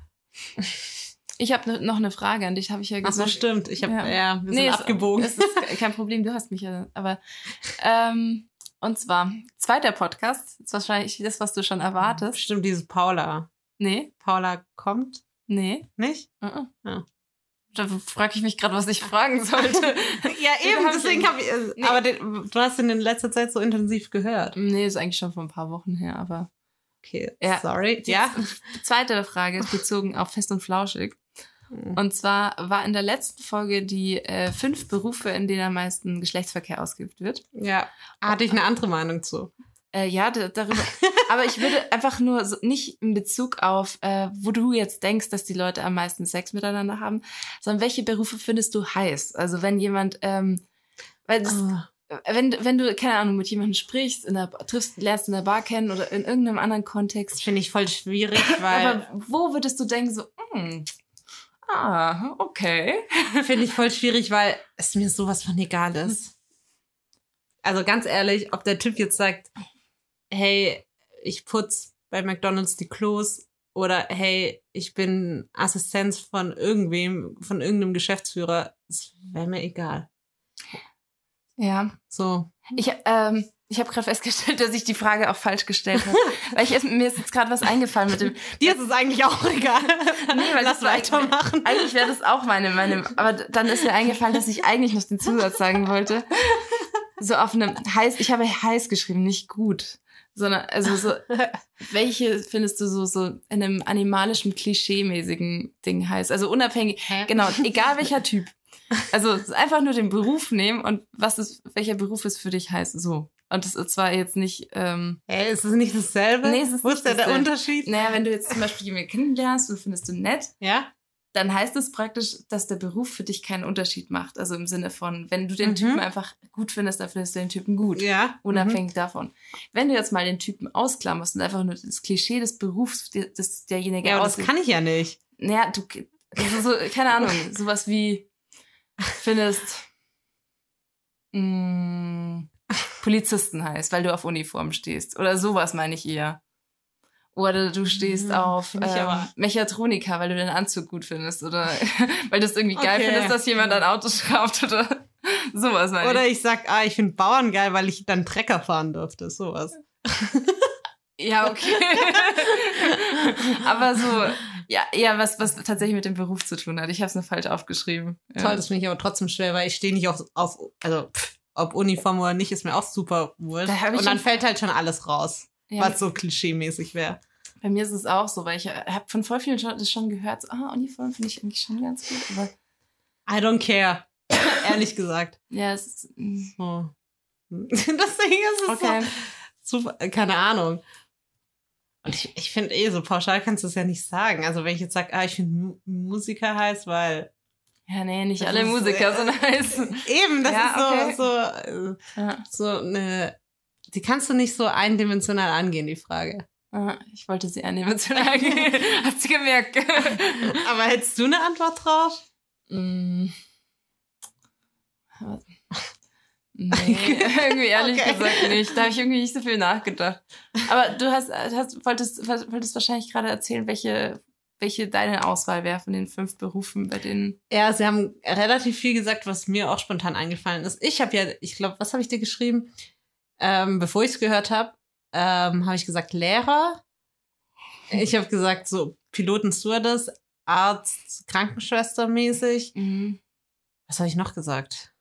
Ich habe ne, noch eine Frage an dich, habe ich ja gesagt. Ach so, stimmt. Ich habe, ja. ja, wir nee, sind es, abgebogen. Es ist kein Problem, du hast mich ja, aber, ähm, und zwar, zweiter Podcast, ist wahrscheinlich das, was du schon erwartest. Stimmt, dieses Paula. Nee. Paula kommt? Nee. Nicht? Uh-uh. Ja. Da frage ich mich gerade, was ich fragen sollte. Ja, eben, hab deswegen habe ich, äh, nee. Aber den, du hast ihn in letzter Zeit so intensiv gehört. Nee, ist eigentlich schon vor ein paar Wochen her, aber. Okay, ja. sorry. Die ja. Zweite Frage ist bezogen auf Fest und Flauschig. Und zwar war in der letzten Folge die äh, fünf Berufe, in denen am meisten Geschlechtsverkehr ausgeübt wird. Ja, hatte ich eine andere Meinung zu. Äh, ja, d- darüber. Aber ich würde einfach nur so, nicht in Bezug auf, äh, wo du jetzt denkst, dass die Leute am meisten Sex miteinander haben, sondern welche Berufe findest du heiß? Also wenn jemand, ähm, weil das, oh. wenn wenn du keine Ahnung mit jemandem sprichst, in der, triffst, lernst in der Bar kennen oder in irgendeinem anderen Kontext, finde ich voll schwierig, weil. Aber wo würdest du denken so, hm, ah, okay, finde ich voll schwierig, weil es mir sowas von egal ist. Also ganz ehrlich, ob der Typ jetzt sagt, hey, ich putz bei McDonald's die Klos oder hey, ich bin Assistenz von irgendwem, von irgendeinem Geschäftsführer, das wäre mir egal. Ja. So. Ich, ähm, ich habe gerade festgestellt, dass ich die Frage auch falsch gestellt habe. Weil ich, mir ist jetzt gerade was eingefallen mit dem... Dir ist es eigentlich auch egal. Nee, weil lass weitermachen. Eigentlich wäre das auch meine, meine... Aber dann ist mir eingefallen, dass ich eigentlich noch den Zusatz sagen wollte. So auf einem heiß... Ich habe heiß geschrieben, nicht gut. Sondern, also so... welche findest du so, so in einem animalischen, klischee-mäßigen Ding heiß? Also unabhängig... Hä? Genau, egal welcher Typ. Also einfach nur den Beruf nehmen und was ist, welcher Beruf es für dich heißt. So. Und das ist zwar jetzt nicht... Ähm, Hey, ist es nicht dasselbe? Nee, es ist Wo nicht ist da der dasselbe. Unterschied? Naja, wenn du jetzt zum Beispiel jemanden kennenlernst und findest du nett, Ja? dann heißt es praktisch, dass der Beruf für dich keinen Unterschied macht. Also im Sinne von, wenn du den Mhm. Typen einfach gut findest, dann findest du den Typen gut. Ja. Unabhängig davon. Wenn du jetzt mal den Typen ausklammerst und einfach nur das Klischee des Berufs, die- das derjenige Ja, aber das aussieht. kann ich ja nicht. Naja, du, also so, keine Ahnung, sowas wie, findest, mh, Polizisten heißt, weil du auf Uniform stehst. Oder sowas meine ich eher. Oder du stehst Mhm, auf find ich ähm, aber- Mechatroniker, weil du den Anzug gut findest. Oder weil du es irgendwie geil Okay. findest, dass jemand ein Auto schraubt. Oder sowas meine Oder ich. ich sag, ah, ich finde Bauern geil, weil ich dann Trecker fahren durfte. Sowas. Ja, okay. Aber so, ja, ja, was, was tatsächlich mit dem Beruf zu tun hat. Ich habe es nur falsch aufgeschrieben. Ja. Toll, das finde ich aber trotzdem schwer, weil ich stehe nicht auf, auf also pff, ob Uniform oder nicht, ist mir auch super wurscht. Da hab ich Und dann schon- fällt halt schon alles raus, Ja, was so klischee-mäßig wäre. bei mir ist es auch so, weil ich habe von voll vielen schon, das schon gehört, so, ah, Uniform finde ich eigentlich schon ganz gut. Aber I don't care. Ehrlich gesagt. ja, es ist, mm, So. Deswegen ist es okay. so super, keine Ahnung. Und ich, ich finde eh, so pauschal kannst du es ja nicht sagen. Also wenn ich jetzt sage, ah, ich finde Mu- Musiker heiß, weil Ja, nee, nicht Das alle ist, Musiker äh, sind heiß. eben, das Ja, ist so, so, äh, Ja, so eine, die kannst du nicht so eindimensional angehen, die Frage. ah, ich wollte sie eindimensional gehen. Hat sie gemerkt. Aber hättest du eine Antwort drauf? Mm. Nee, irgendwie ehrlich Okay. gesagt nicht. Da habe ich irgendwie nicht so viel nachgedacht. Aber du hast, hast wolltest, wolltest wahrscheinlich gerade erzählen, welche, welche deine Auswahl wäre von den fünf Berufen, bei denen. Ja, sie haben relativ viel gesagt, was mir auch spontan eingefallen ist. Ich habe ja, ich glaube, was habe ich dir geschrieben? Ähm, bevor ich es gehört habe, ähm, habe ich gesagt Lehrer. Ich habe gesagt so Piloten, Stewardess, Arzt, Krankenschwester mäßig. Mhm. Was habe ich noch gesagt?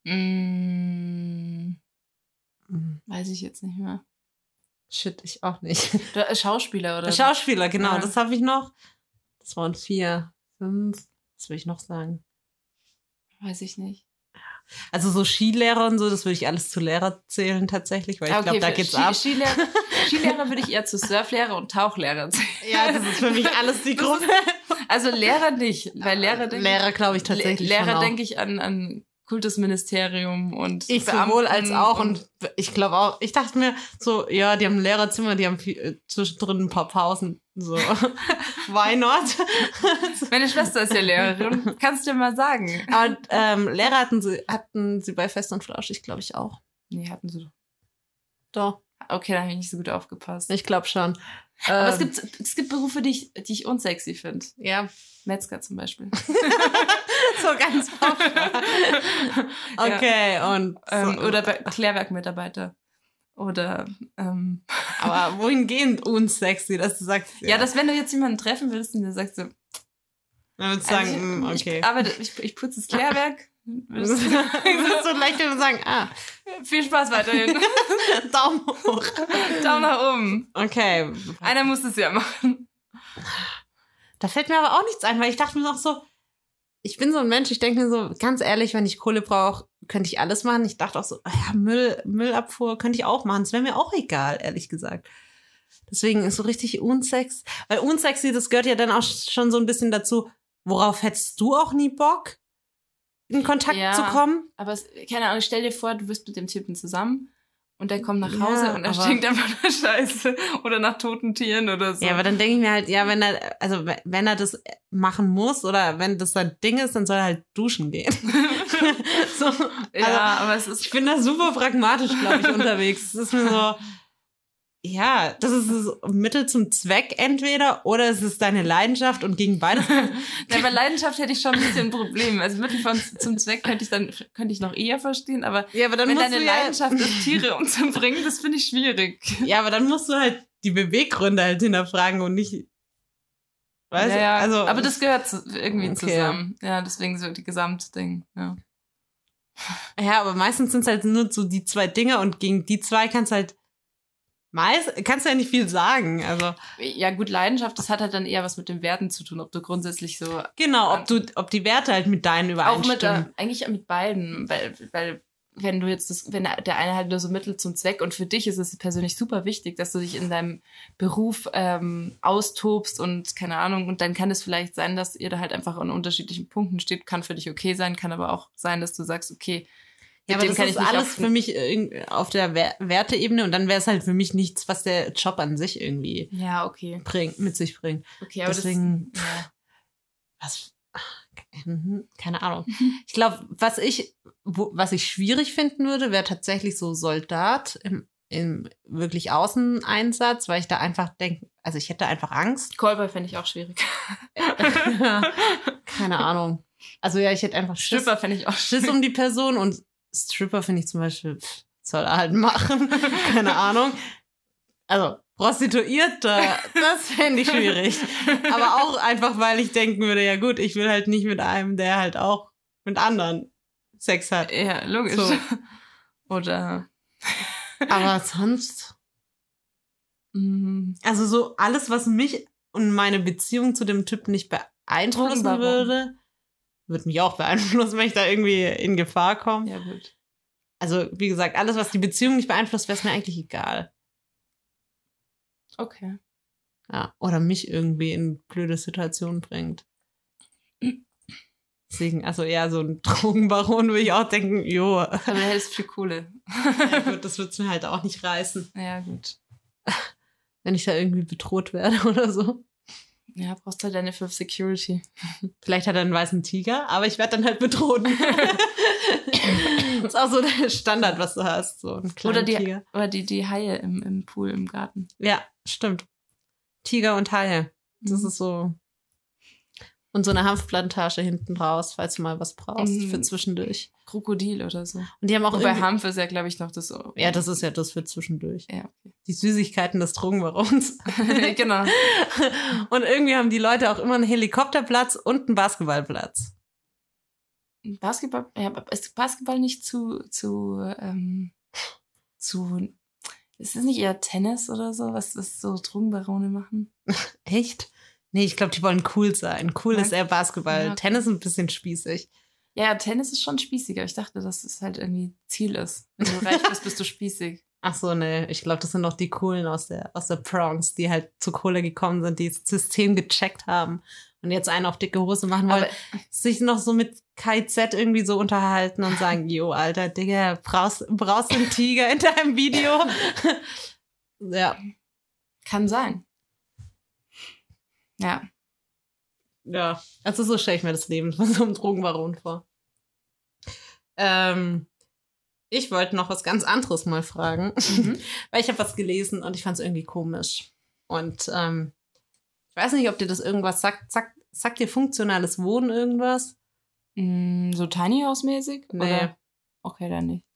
Mm, Hm, weiß ich jetzt nicht mehr. Shit, ich auch nicht. Du, äh, Schauspieler oder? Schauspieler, genau, Ja. das habe ich noch. Das waren vier, fünf. Was will ich noch sagen? Weiß ich nicht. Also so Skilehrer und so, das würde ich alles zu Lehrer zählen tatsächlich, weil ich Ah, glaube, da für geht's Ski- ab. Skilehrer, Skilehrer würde ich eher zu Surflehrer und Tauchlehrer zählen. Ja, das ist für mich alles die Gruppe. Also Lehrer nicht, weil Lehrer denke Lehrer glaube ich tatsächlich schon Lehrer auch. denke ich an, an Kultusministerium und Ich Beamten sowohl als auch und ich glaube auch, ich dachte mir so, ja, die haben ein Lehrerzimmer, die haben viel, äh, zwischendrin ein paar Pausen. So, why not? meine Schwester ist ja Lehrerin, kannst du dir mal sagen. Aber ähm, Lehrer hatten sie, hatten sie bei Fest und Flauschig, glaube ich, auch. Nee, hatten sie doch. Doch, Okay, da habe ich nicht so gut aufgepasst. ich glaube schon. Aber Ähm, es gibt, es gibt Berufe, die ich, die ich unsexy finde. ja, Metzger zum Beispiel. so ganz pauschal. Okay, und Ähm, so, oder Be- Klärwerkmitarbeiter. Oder, ähm, aber wohin gehen unsexy, dass du sagst, ja. dass wenn du jetzt jemanden treffen willst und der sagt so, dann würdest du sagen, also mm, ich, okay. ich arbeite, ich, ich putze das Klärwerk. Das ist so leicht, wenn wir sagen, ah, Viel Spaß weiterhin. Daumen hoch. Daumen nach oben. Okay, Einer muss es ja machen. da fällt mir aber auch nichts ein, weil ich dachte mir noch so, ich bin so ein Mensch, ich denke mir so, ganz ehrlich, wenn ich Kohle brauche, könnte ich alles machen. Ich dachte auch so, ah ja, Müll, Müllabfuhr könnte ich auch machen. Das wäre mir auch egal, ehrlich gesagt. Deswegen ist so richtig unsex. Weil unsexy, das gehört ja dann auch schon so ein bisschen dazu, worauf hättest du auch nie Bock, in Kontakt Ja. zu kommen? Aber es, keine Ahnung, stell dir vor, du bist mit dem Typen zusammen und der kommt nach Ja, Hause und er aber- stinkt einfach nach Scheiße oder nach toten Tieren oder so. Ja, aber dann denke ich mir halt, ja, wenn er, also wenn er das machen muss oder wenn das sein Ding ist, dann soll er halt duschen gehen. so, also, ja, aber es ist ich bin da super pragmatisch, glaube ich, unterwegs. Es ist mir so, ja, das ist so Mittel zum Zweck entweder oder es ist deine Leidenschaft und gegen beides. Ja, bei Leidenschaft hätte ich schon ein bisschen ein Problem. Also Mittel von, zum Zweck könnte ich dann könnte ich noch eher verstehen, aber Ja, aber dann wenn musst deine du ja, Leidenschaft ist, Tiere umzubringen, das finde ich schwierig. ja, aber dann musst du halt die Beweggründe halt hinterfragen und nicht, weißt ja, du? ja, Also, aber das gehört zu, irgendwie Okay. zusammen. Ja, deswegen so die Gesamtding. Ja. ja, aber meistens sind es halt nur so die zwei Dinge und gegen die zwei kannst du halt Meist kannst du ja nicht viel sagen. Also Ja gut, Leidenschaft, das hat halt dann eher was mit den Werten zu tun, ob du grundsätzlich so... Genau, ob du, ob die Werte halt mit deinen übereinstimmen. Auch mit, äh, eigentlich mit beiden, weil, weil wenn du jetzt das, wenn der eine halt nur so Mittel zum Zweck und für dich ist es persönlich super wichtig, dass du dich in deinem Beruf ähm, austobst und keine Ahnung, und dann kann es vielleicht sein, dass ihr da halt einfach an unterschiedlichen Punkten steht, kann für dich okay sein, kann aber auch sein, dass du sagst, okay, ja, aber das ist alles für mich auf der Werteebene und dann wäre es halt für mich nichts, was der Job an sich irgendwie ja, okay. bringt, mit sich bringt. Okay, aber deswegen, das, ja. was, keine Ahnung. Ich glaube, was ich, wo, was ich schwierig finden würde, wäre tatsächlich so Soldat im, im wirklich Außeneinsatz, weil ich da einfach denke, also ich hätte einfach Angst. Callboy fände ich auch schwierig. Keine Ahnung. Also ja, ich hätte einfach Schiss. Stripper fände ich auch Schiss um die Person und Stripper finde ich zum Beispiel, pff, soll er halt machen. Keine Ahnung. Also, Prostituierte, das fände ich schwierig. Aber auch einfach, weil ich denken würde, ja gut, ich will halt nicht mit einem, der halt auch mit anderen Sex hat. Ja, logisch. So. Oder... Aber sonst... Also so alles, was mich und meine Beziehung zu dem Typ nicht beeinflussen würde, würde mich auch beeinflussen, wenn ich da irgendwie in Gefahr komme. Ja, gut. Also, wie gesagt, alles, was die Beziehung nicht beeinflusst, wäre es mir eigentlich egal. Okay. Ja, oder mich irgendwie in blöde Situationen bringt. Deswegen, also eher so ein Drogenbaron würde ich auch denken, jo. Aber der hättest viel Kohle. Ja gut, das wird es mir halt auch nicht reißen. Ja, gut. Wenn ich da irgendwie bedroht werde oder so. Ja, brauchst halt deine fünf Security. Vielleicht hat er einen weißen Tiger, aber ich werde dann halt bedroht. Das ist auch so der Standard, was du hast. So ein kleiner oder die, Tiger. Oder die, die Haie im, im Pool, im Garten. Ja, stimmt. Tiger und Haie. Das Mhm. ist so. Und so eine Hanfplantage hinten raus, falls du mal was brauchst Mhm. für zwischendurch. Krokodil oder so. Und die haben auch Wobei irgendwie- Hanf ist ja, glaube ich, noch das so. Ja, das ist ja das für zwischendurch. Ja, okay. Die Süßigkeiten des Drogenbarons. Genau. Und irgendwie haben die Leute auch immer einen Helikopterplatz und einen Basketballplatz. Basketball, ja, ist Basketball nicht zu, zu, ähm, zu, ist es nicht eher Tennis oder so, was, was so Drogenbarone machen? Echt? Nee, ich glaube, die wollen cool sein. Cool Ja. ist eher Basketball. Ja, okay. Tennis ist ein bisschen spießig. Ja, Tennis ist schon spießiger. Ich dachte, dass es halt irgendwie Ziel ist. Wenn du reich bist, bist du spießig. Ach so, nee. Ich glaube, das sind noch die Coolen aus der, aus der Bronx, die halt zu Kohle gekommen sind, die das System gecheckt haben und jetzt einen auf dicke Hose machen wollen. Aber Sich noch so mit K Z irgendwie so unterhalten und sagen, jo, Alter, Digga, brauchst, brauchst du einen Tiger in deinem Video? Ja. kann sein. Ja. Ja. Also so stelle ich mir das Leben von so einem Drogenbaron vor. Ähm, ich wollte noch was ganz anderes mal fragen, Mhm. weil ich habe was gelesen und ich fand es irgendwie komisch. Und ähm, ich weiß nicht, ob dir das irgendwas sagt. Sagt, sagt dir funktionales Wohnen irgendwas? Mm, so Tiny House mäßig? Nee. Oder? Okay, dann nicht.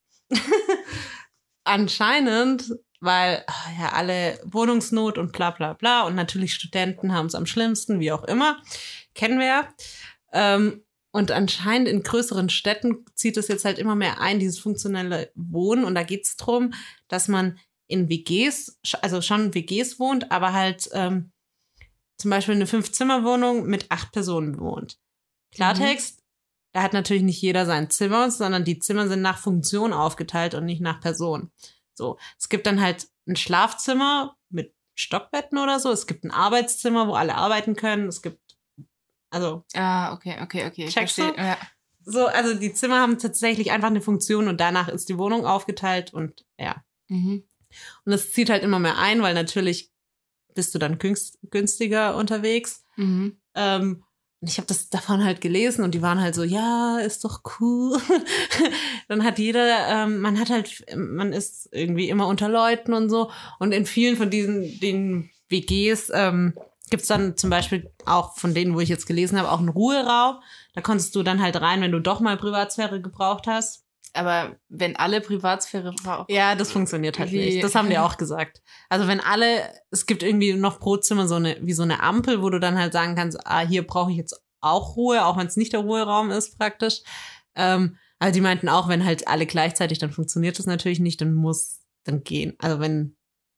Anscheinend, weil ach ja alle Wohnungsnot und bla bla bla und natürlich Studenten haben es am schlimmsten, wie auch immer. Kennen wir ja. Ähm, und anscheinend in größeren Städten zieht es jetzt halt immer mehr ein, dieses funktionelle Wohnen. Und da geht es darum, dass man in W Gs, also schon in W Gs wohnt, aber halt ähm, zum Beispiel eine Fünf-Zimmer-Wohnung mit acht Personen wohnt. Klartext, mhm. Da hat natürlich nicht jeder sein Zimmer, sondern die Zimmer sind nach Funktion aufgeteilt und nicht nach Person. So, es gibt dann halt ein Schlafzimmer mit Stockbetten oder so. Es gibt ein Arbeitszimmer, wo alle arbeiten können. Es gibt, also. Ah, okay, okay, okay. Ich Checkst verstehe. du? Ja. So, also die Zimmer haben tatsächlich einfach eine Funktion und danach ist die Wohnung aufgeteilt und ja. Mhm. Und das zieht halt immer mehr ein, weil natürlich bist du dann günst- günstiger unterwegs. Mhm. Ähm, und ich habe das davon halt gelesen und die waren halt so, ja, ist doch cool. Dann hat jeder, ähm, man hat halt, man ist irgendwie immer unter Leuten und so. Und in vielen von diesen den W Gs ähm, gibt's dann zum Beispiel auch von denen, wo ich jetzt gelesen habe, auch einen Ruheraum. Da konntest du dann halt rein, wenn du doch mal Privatsphäre gebraucht hast. Aber wenn alle Privatsphäre brauchen. Ja, das funktioniert halt Wie- nicht. Das haben die auch gesagt. Also wenn alle, es gibt irgendwie noch pro Zimmer so eine, wie so eine Ampel, wo du dann halt sagen kannst, ah, hier brauche ich jetzt auch Ruhe, auch wenn es nicht der Ruheraum ist praktisch. Ähm, aber die meinten auch, wenn halt alle gleichzeitig, dann funktioniert das natürlich nicht, dann muss dann gehen. Also wenn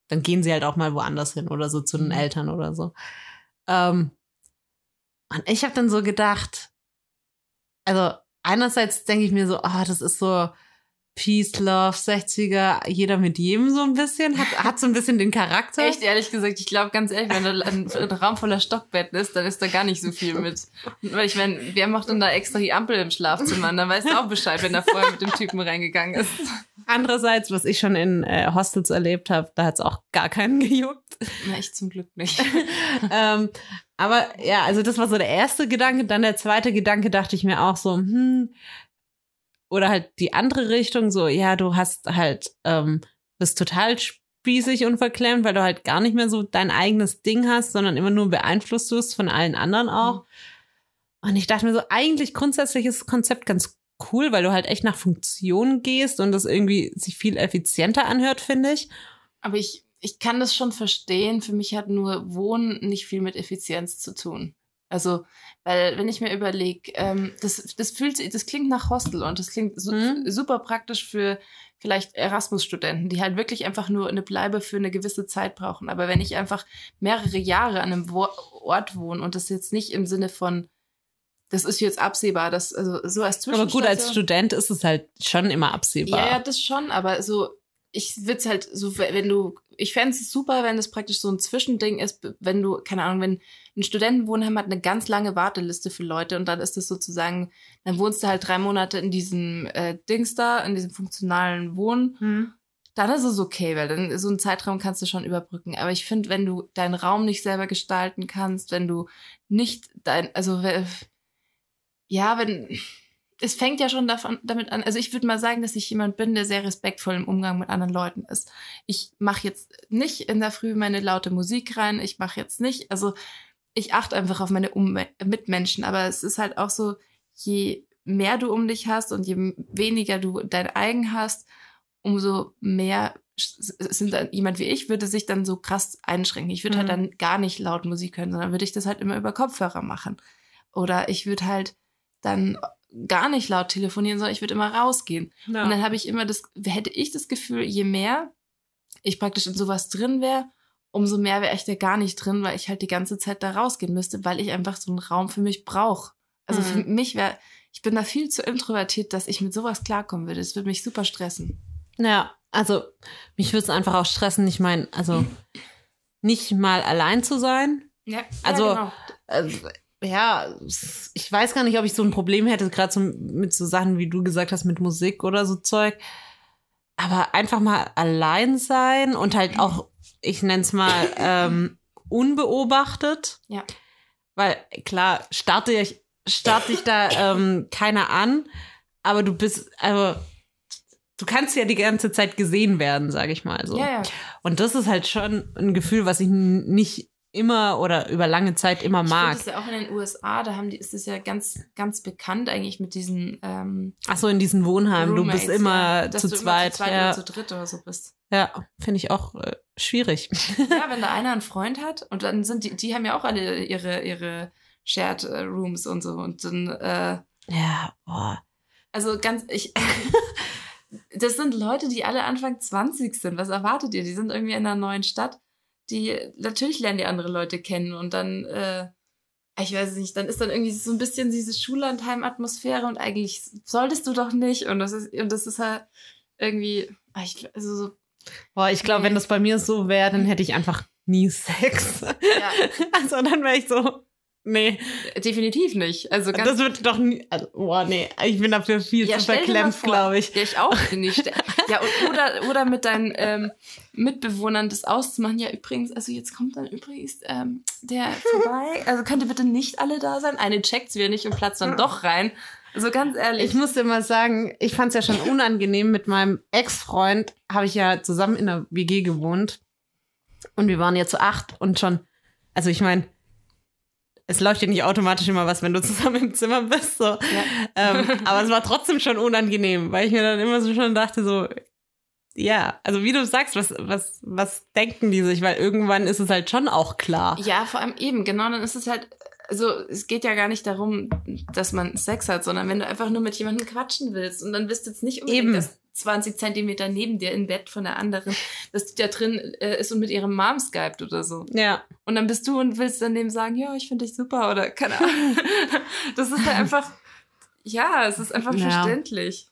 dann gehen sie halt auch mal woanders hin oder so zu den Eltern oder so. Ähm, und ich habe dann so gedacht, also einerseits denke ich mir so, ah, oh, das ist so Peace, Love, sechziger, jeder mit jedem so ein bisschen, hat, hat so ein bisschen den Charakter. Echt, ehrlich gesagt, ich glaube ganz ehrlich, wenn da ein, ein Raum voller Stockbetten ist, dann ist da gar nicht so viel mit. Weil ich meine, wer macht denn da extra die Ampel im Schlafzimmer? Und dann weißt du auch Bescheid, wenn da vorher mit dem Typen reingegangen ist. Andererseits, was ich schon in äh, Hostels erlebt habe, da hat es auch gar keinen gejuckt. Na, ich zum Glück nicht. ähm, aber ja, also das war so der erste Gedanke. Dann der zweite Gedanke dachte ich mir auch so, hm, oder halt die andere Richtung, so, ja, du hast halt, ähm, bist total spießig und verklemmt, weil du halt gar nicht mehr so dein eigenes Ding hast, sondern immer nur beeinflusst wirst von allen anderen auch. Mhm. Und ich dachte mir so, eigentlich grundsätzlich ist das Konzept ganz cool, weil du halt echt nach Funktion gehst und das irgendwie sich viel effizienter anhört, finde ich. Aber ich, ich kann das schon verstehen. Für mich hat nur Wohnen nicht viel mit Effizienz zu tun. Also, weil, wenn ich mir überlege, ähm, das, das fühlt, das klingt nach Hostel und das klingt su- Mhm. super praktisch für vielleicht Erasmus-Studenten, die halt wirklich einfach nur eine Bleibe für eine gewisse Zeit brauchen. Aber wenn ich einfach mehrere Jahre an einem Wo- Ort wohne und das jetzt nicht im Sinne von, das ist jetzt absehbar, das, also so als Zwischenstation. Aber gut, als Student ist es halt schon immer absehbar. Ja, ja, das schon, aber so, ich würde es halt so, wenn du, ich fände es super, wenn das praktisch so ein Zwischending ist, wenn du, keine Ahnung, wenn ein Studentenwohnheim hat eine ganz lange Warteliste für Leute und dann ist das sozusagen, dann wohnst du halt drei Monate in diesem äh, Dings da, in diesem funktionalen Wohnen, Hm. dann ist es okay, weil dann so einen Zeitraum kannst du schon überbrücken. Aber ich finde, wenn du deinen Raum nicht selber gestalten kannst, wenn du nicht dein, also ja, wenn, es fängt ja schon davon, damit an, also ich würde mal sagen, dass ich jemand bin, der sehr respektvoll im Umgang mit anderen Leuten ist. Ich mache jetzt nicht in der Früh meine laute Musik rein, ich mache jetzt nicht, also ich achte einfach auf meine um- Mitmenschen, aber es ist halt auch so, je mehr du um dich hast und je weniger du dein eigen hast, umso mehr sind dann, jemand wie ich würde sich dann so krass einschränken. Ich würde Mhm. halt dann gar nicht laut Musik hören, sondern würde ich das halt immer über Kopfhörer machen. Oder ich würde halt dann gar nicht laut telefonieren, sondern ich würde immer rausgehen. Ja. Und dann habe ich immer das, hätte ich das Gefühl, je mehr ich praktisch in sowas drin wäre, umso mehr wäre ich da gar nicht drin, weil ich halt die ganze Zeit da rausgehen müsste, weil ich einfach so einen Raum für mich brauche. Also Mhm. für mich wäre, ich bin da viel zu introvertiert, dass ich mit sowas klarkommen würde. Das würde mich super stressen. Ja, also mich würde es einfach auch stressen, ich meine, also nicht mal allein zu sein. Ja, Also, ja, genau. Also, ja, ich weiß gar nicht, ob ich so ein Problem hätte, gerade so mit so Sachen, wie du gesagt hast, mit Musik oder so Zeug. Aber einfach mal allein sein und halt auch, ich nenne es mal, ähm, unbeobachtet. Ja. Weil, klar, starte ich, starte ich da ähm, keiner an, aber du bist, also du kannst ja die ganze Zeit gesehen werden, sage ich mal so. Ja, ja. Und das ist halt schon ein Gefühl, was ich n- nicht immer oder über lange Zeit immer Ich mag. finde es ja auch in den U S A, da haben die, ist es ja ganz, ganz bekannt eigentlich mit diesen ähm, Ach so, in diesen Wohnheimen, du bist Roommates, immer ja, dass zu du zweit. immer zu zweit ja, oder zu dritt oder so bist. ja finde ich auch äh, schwierig. Ja, wenn da einer einen Freund hat und dann sind die, die haben ja auch alle ihre, ihre Shared äh, Rooms und so und dann, äh, Ja, boah. also ganz, ich, das sind Leute, die alle Anfang zwanzig sind. Was erwartet ihr? Die sind irgendwie in einer neuen Stadt. Die, natürlich lernen die andere Leute kennen und dann, äh, ich weiß es nicht, dann ist dann irgendwie so ein bisschen diese Schullandheim-Atmosphäre und eigentlich solltest du doch nicht und das ist, und das ist halt irgendwie, ich, also so, Boah, ich glaube, wenn das bei mir so wäre, dann hätte ich einfach nie Sex. ja, Also dann wäre ich so, nee, definitiv nicht. Also ganz, das wird doch nie, also, boah, nee, ich bin dafür viel ja, zu stell dir mal verklemmt, vor. glaube ich. Ja, ich auch nicht. Ja, und, oder, oder mit deinen ähm, Mitbewohnern das auszumachen. Ja, übrigens, also jetzt kommt dann übrigens ähm, der vorbei. Also könnt ihr bitte nicht alle da sein? Eine checkt's wieder nicht und platzt dann doch rein. Also ganz ehrlich. Ich muss dir mal sagen, ich fand es ja schon unangenehm. Mit meinem Ex-Freund habe ich ja zusammen in einer W G gewohnt. Und wir waren ja zu acht und schon, also ich meine, es läuft ja nicht automatisch immer was, wenn du zusammen im Zimmer bist. So. Ja. Ähm, aber es war trotzdem schon unangenehm, weil ich mir dann immer so schon dachte, so, ja, also wie du sagst, was, was, was denken die sich? Weil irgendwann ist es halt schon auch klar. Ja, vor allem eben, genau, dann ist es halt, also es geht ja gar nicht darum, dass man Sex hat, sondern wenn du einfach nur mit jemandem quatschen willst und dann bist du jetzt nicht unbedingt Eben. das, zwanzig Zentimeter neben dir im Bett von der anderen, dass die da drin äh, ist und mit ihrem Mom skypt oder so. Ja. Und dann bist du und willst dann dem sagen, ja, ich finde dich super oder keine Ahnung. Das ist halt einfach, ja, es ist einfach Ja. verständlich.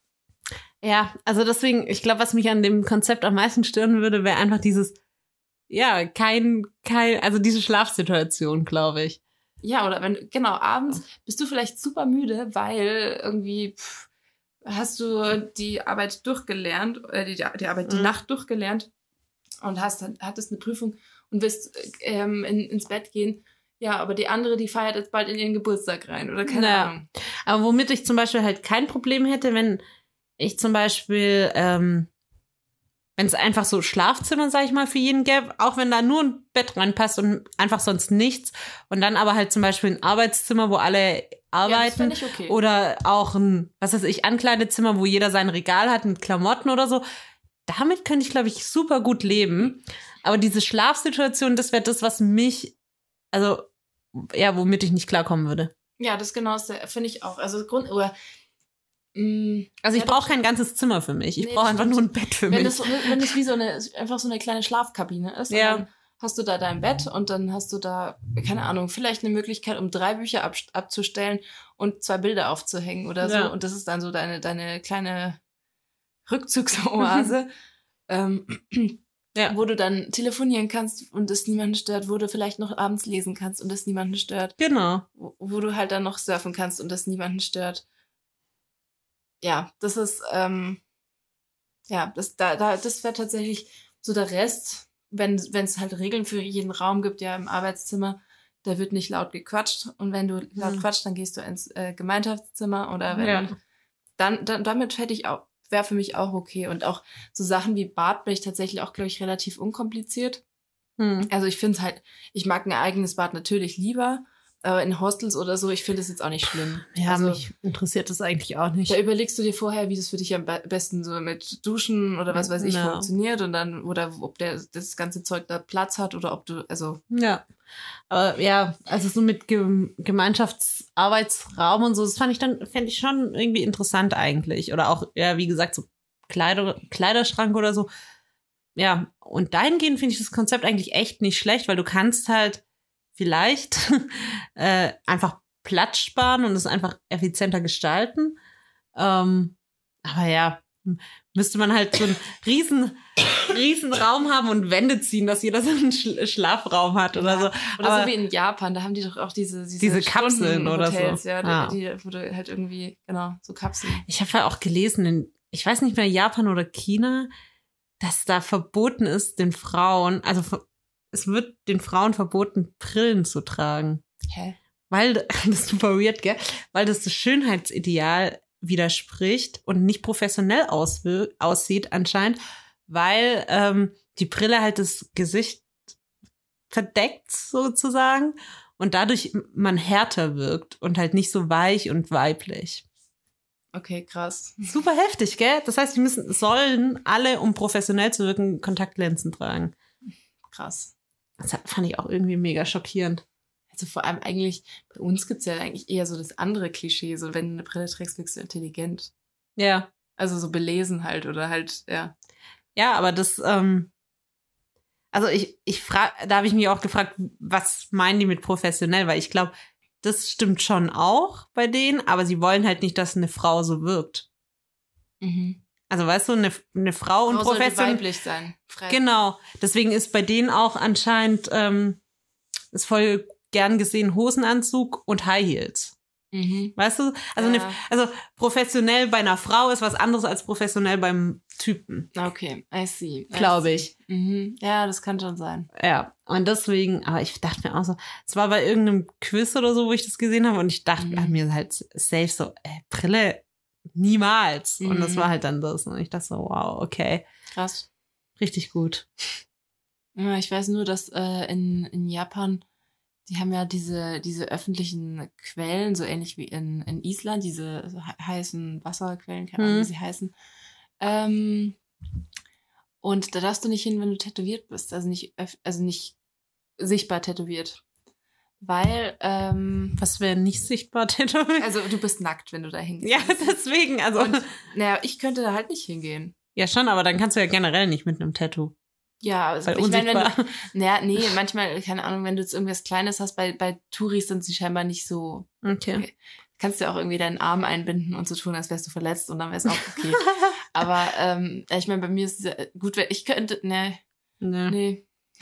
Ja, also deswegen, ich glaube, was mich an dem Konzept am meisten stören würde, wäre einfach dieses, ja, kein, kein, also diese Schlafsituation, glaube ich. Ja, oder wenn, genau, abends bist du vielleicht super müde, weil irgendwie pff, hast du die Arbeit durchgelernt, äh, die, die Arbeit, die Mhm. Nacht durchgelernt und hast dann, hattest eine Prüfung und willst ähm, in, ins Bett gehen. Ja, aber die andere, die feiert jetzt bald in ihren Geburtstag rein oder keine Ja. Ahnung. Aber womit ich zum Beispiel halt kein Problem hätte, wenn ich zum Beispiel, ähm, wenn es einfach so Schlafzimmer, sag ich mal, für jeden gäbe, auch wenn da nur ein Bett reinpasst und einfach sonst nichts und dann aber halt zum Beispiel ein Arbeitszimmer, wo alle Ja, das arbeiten fände ich okay. oder auch ein, was weiß ich, Ankleidezimmer, wo jeder sein Regal hat mit Klamotten oder so. Damit könnte ich, glaube ich, super gut leben. Aber diese Schlafsituation, das wäre das, was mich, also, ja, womit ich nicht klarkommen würde. Ja, das genau ist der, finde ich auch. Also Grund, oder mh, Also ich ja, brauche kein ganzes Zimmer für mich. Ich Nee, brauche das einfach stimmt. nur ein Bett für wenn mich. das, wenn das wie so eine, einfach so eine kleine Schlafkabine ist, Ja. und dann hast du da dein Bett und dann hast du da, keine Ahnung, vielleicht eine Möglichkeit, um drei Bücher ab, abzustellen und zwei Bilder aufzuhängen oder so. Ja. Und das ist dann so deine, deine kleine Rückzugsoase, ähm, Ja. wo du dann telefonieren kannst und es niemanden stört, wo du vielleicht noch abends lesen kannst und es niemanden stört, Genau. wo, wo du halt dann noch surfen kannst und das niemanden stört. Ja, das ist, ähm, ja, das, da, da, das wäre tatsächlich so der Rest, wenn wenn es halt Regeln für jeden Raum gibt, ja, im Arbeitszimmer, da wird nicht laut gequatscht und wenn du laut Hm. quatscht, dann gehst du ins äh, Gemeinschaftszimmer oder wenn, Ja. dann, dann, damit hätte ich auch, wäre für mich auch okay und auch so Sachen wie Bad bin ich tatsächlich auch, glaube ich, relativ unkompliziert. Hm. Also ich finde halt, ich mag ein eigenes Bad natürlich lieber, aber in Hostels oder so, ich finde es jetzt auch nicht schlimm. Ja, also, mich interessiert das eigentlich auch nicht. da überlegst du dir vorher, wie das für dich am be- besten so mit Duschen oder was weiß ich Ja. funktioniert und dann, oder ob der das ganze Zeug da Platz hat oder ob du, also, Ja. Aber ja, also so mit Ge Gemeinschaftsarbeitsraum und so, das fand ich dann, fände ich schon irgendwie interessant eigentlich. Oder auch, ja, wie gesagt, so Kleider, Kleiderschrank oder so. Ja, und dahingehend finde ich das Konzept eigentlich echt nicht schlecht, weil du kannst halt vielleicht äh, einfach Platz sparen und es einfach effizienter gestalten. Ähm, aber ja, m- müsste man halt so einen riesen, riesen Raum haben und Wände ziehen, dass jeder so einen Schl Schlafraum hat oder so. oder Aber so wie in Japan, da haben die doch auch diese, diese, Diese Kapseln oder so. Stundenhotels, ja, Ah. die, die, wo du halt irgendwie, genau, so Kapseln. ich habe ja auch gelesen, in, ich weiß nicht mehr, Japan oder China, dass da verboten ist, den Frauen, also ver- es wird den Frauen verboten, Brillen zu tragen. Hä? Weil, das ist super weird, gell? Weil das das Schönheitsideal widerspricht und nicht professionell auswir- aussieht anscheinend, weil ähm, die Brille halt das Gesicht verdeckt sozusagen und dadurch man härter wirkt und halt nicht so weich und weiblich. Okay, krass. Super heftig, gell? Das heißt, die müssen, sollen alle, um professionell zu wirken, Kontaktlinsen tragen. Krass. Das hat- fand ich auch irgendwie mega schockierend. Also vor allem eigentlich, bei uns gibt's ja eigentlich eher so das andere Klischee, so wenn du eine Brille trägst, wirkst du intelligent. Ja. Also so belesen halt oder halt, ja. Ja, aber das, ähm, also ich, ich frage, da habe ich mich auch gefragt, was meinen die mit professionell? Weil ich glaube, das stimmt schon auch bei denen, aber sie wollen halt nicht, dass eine Frau so wirkt. Mhm. Also weißt du, eine, eine Frau und Frau sollte professionell. weiblich sein. Frei. Genau. Deswegen ist bei denen auch anscheinend ähm, ist voll gern gesehen Hosenanzug und High Heels. Mhm. Weißt du? Also, Ja. eine, also professionell bei einer Frau ist was anderes als professionell beim Typen, Okay, I see. I glaube see. ich. Mhm. Ja, das kann schon sein. Ja, und deswegen, aber ich dachte mir auch so, es war bei irgendeinem Quiz oder so, wo ich das gesehen habe und ich dachte Mhm. mir halt safe so, äh, Brille niemals. Und das Mhm. war halt dann das. Und ich dachte so, wow, okay, Krass. richtig gut. Ja, ich weiß nur, dass äh, in, in Japan, die haben ja diese, diese öffentlichen Quellen, so ähnlich wie in, in Island, diese he- heißen Wasserquellen, keine Ahnung, Mhm. wie sie heißen. Ähm, und da darfst du nicht hin, wenn du tätowiert bist, also nicht, öff- also nicht sichtbar tätowiert. Weil, ähm, Was wäre nicht sichtbar tätowiert? also du bist nackt, wenn du da hingehst. Ja, deswegen, also. Und, naja, ich könnte da halt nicht hingehen. Ja, schon, aber dann kannst du ja generell nicht mit einem Tattoo. Ja, also Weil ich meine, wenn unsichtbar. du, naja, nee, manchmal, keine Ahnung, wenn du jetzt irgendwas Kleines hast, bei, bei Touris sind sie scheinbar nicht so, Okay. kannst du ja auch irgendwie deinen Arm einbinden und so tun, als wärst du verletzt und dann wäre es auch okay. Aber, ähm, ich meine, bei mir ist es ja gut, weil ich könnte, ne, Nee. nee.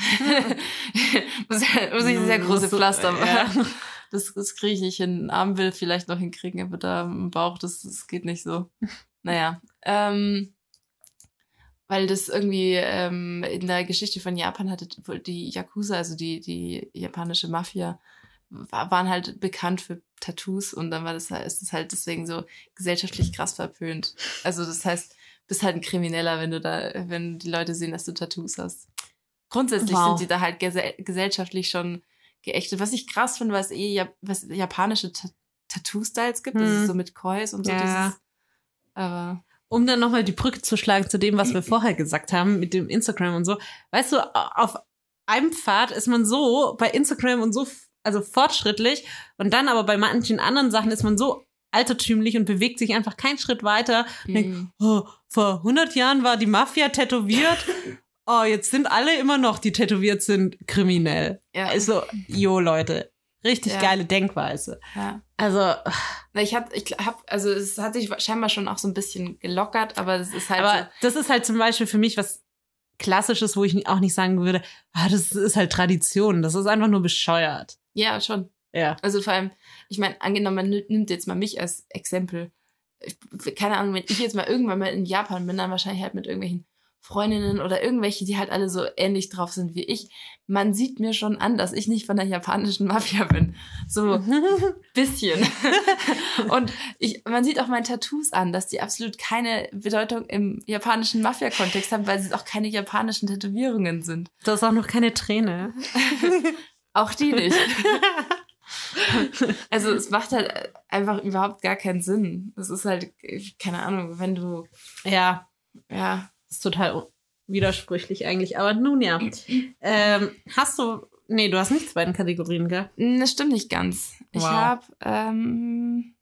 muss, muss ich sehr große Pflaster machen. Ja. Das, das kriege ich nicht hin. Einen Arm will vielleicht noch hinkriegen, aber da im Bauch, das, das geht nicht so. Naja, ähm, weil das irgendwie ähm, in der Geschichte von Japan hatte wohl die Yakuza, also die, die japanische Mafia, war, waren halt bekannt für Tattoos und dann war das halt, ist das halt deswegen so gesellschaftlich krass verpönt. Also das heißt, bist halt ein Krimineller, wenn du da, wenn die Leute sehen, dass du Tattoos hast. Grundsätzlich Wow. sind die da halt gese- gesellschaftlich schon geächtet. Was ich krass finde, was eh Jap- was japanische Ta- Tattoo-Styles gibt, das Hm. ist so mit Kois und so Ja. dieses, aber Um dann nochmal die Brücke zu schlagen zu dem, was wir vorher gesagt haben, mit dem Instagram und so. Weißt du, auf einem Pfad ist man so bei Instagram und so, also fortschrittlich. Und dann aber bei manchen anderen Sachen ist man so altertümlich und bewegt sich einfach keinen Schritt weiter. Und denkt, Mhm. oh, vor hundert Jahren war die Mafia tätowiert. Oh, jetzt sind alle immer noch, die tätowiert sind, kriminell. ja, Also, jo, Leute. Richtig Ja. geile Denkweise. ja. Also, Na, Ich hab, ich hab, also es hat sich scheinbar schon auch so ein bisschen gelockert, aber es ist halt aber das ist halt zum Beispiel für mich was Klassisches, wo ich auch nicht sagen würde, ah, das ist halt Tradition. Das ist einfach nur bescheuert. so, ja, schon. Ja. Also vor allem, ich meine, angenommen, man nimmt nimmt jetzt mal mich als Exempel. Ich, keine Ahnung, wenn ich jetzt mal irgendwann mal in Japan bin, dann wahrscheinlich halt mit irgendwelchen Freundinnen oder irgendwelche, die halt alle so ähnlich drauf sind wie ich. Man sieht mir schon an, dass ich nicht von der japanischen Mafia bin. So bisschen. Und ich, man sieht auch meine Tattoos an, dass die absolut keine Bedeutung im japanischen Mafia-Kontext haben, weil es auch keine japanischen Tätowierungen sind. Du hast auch noch keine Träne. Auch die nicht. Also es macht halt einfach überhaupt gar keinen Sinn. Es ist halt, keine Ahnung, wenn du, Ja, ja, ist total widersprüchlich eigentlich. Aber nun ja. Ähm, hast du, nee, du hast nicht zwei Kategorien, gell? das stimmt nicht ganz. Ich Wow. habe, ähm,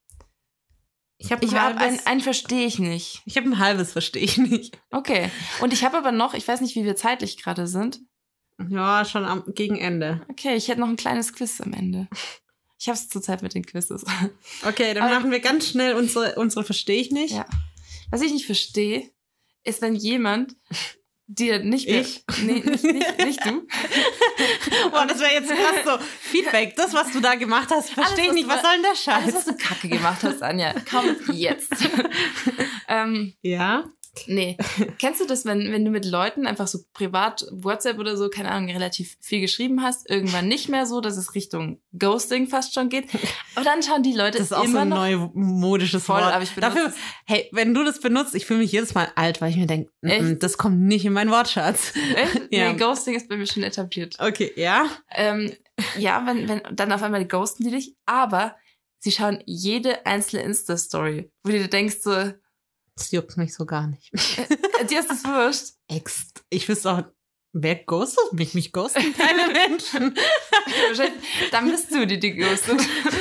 Ich habe ich habe ein, ein verstehe ich nicht. ich habe ein halbes, verstehe ich nicht. Okay. Und ich habe aber noch, ich weiß nicht, wie wir zeitlich gerade sind. Ja, schon am, gegen Ende. Okay, ich hätte noch ein kleines Quiz am Ende. Ich habe es zurzeit mit den Quizzes. Okay, dann Aber- machen wir ganz schnell unsere, unsere verstehe ich nicht. Ja. Was ich nicht verstehe, ist, wenn jemand dir nicht mehr, Ich? nee, nicht, nicht, nicht du, Boah, das wäre jetzt krass so. Feedback, das, was du da gemacht hast, verstehe ich was nicht. du- Was soll denn der alles, was Scheiß? du Kacke gemacht hast, Anja, komm jetzt. ähm, Ja? nee. Kennst du das, wenn, wenn du mit Leuten einfach so privat WhatsApp oder so, keine Ahnung, relativ viel geschrieben hast, irgendwann nicht mehr so, dass es Richtung Ghosting fast schon geht. Aber dann schauen die Leute Das ist auch so immer ein noch. neumodisches Voll, Wort. aber ich benutze Dafür, es. hey, wenn du das benutzt, ich fühle mich jedes Mal alt, weil ich mir denke, Echt? das kommt nicht in meinen Wortschatz. Echt? Ja. Nee, Ghosting ist bei mir schon etabliert. Okay, ja? Ähm, ja, wenn, wenn, dann auf einmal ghosten die dich, aber sie schauen jede einzelne Insta-Story, wo du dir denkst so, Das juckt mich so gar nicht. äh, dir ist das wurscht. Ex. Ich wüsste auch, wer ghostet mich? Mich ghosten keine Menschen. Wahrscheinlich, dann bist du die, die ghostet.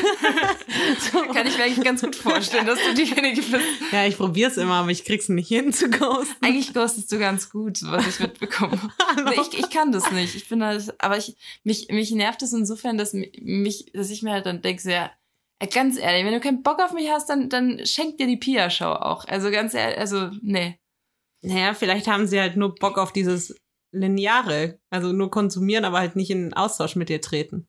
Kann ich mir eigentlich ganz gut vorstellen, dass du diejenige bist. Ja, ich probiere es immer, aber ich krieg's nicht hin zu ghosten. Eigentlich ghostest du ganz gut, was ich mitbekomme. Nee, ich, ich kann das nicht. Ich bin halt, aber ich, mich, mich nervt es insofern, dass mich, dass ich mir halt dann denke, so, ja, ganz ehrlich, wenn du keinen Bock auf mich hast, dann, dann schenk dir die Pia-Show auch. Also ganz ehrlich, also, nee. Naja, vielleicht haben sie halt nur Bock auf dieses Lineare. Also nur konsumieren, aber halt nicht in Austausch mit dir treten.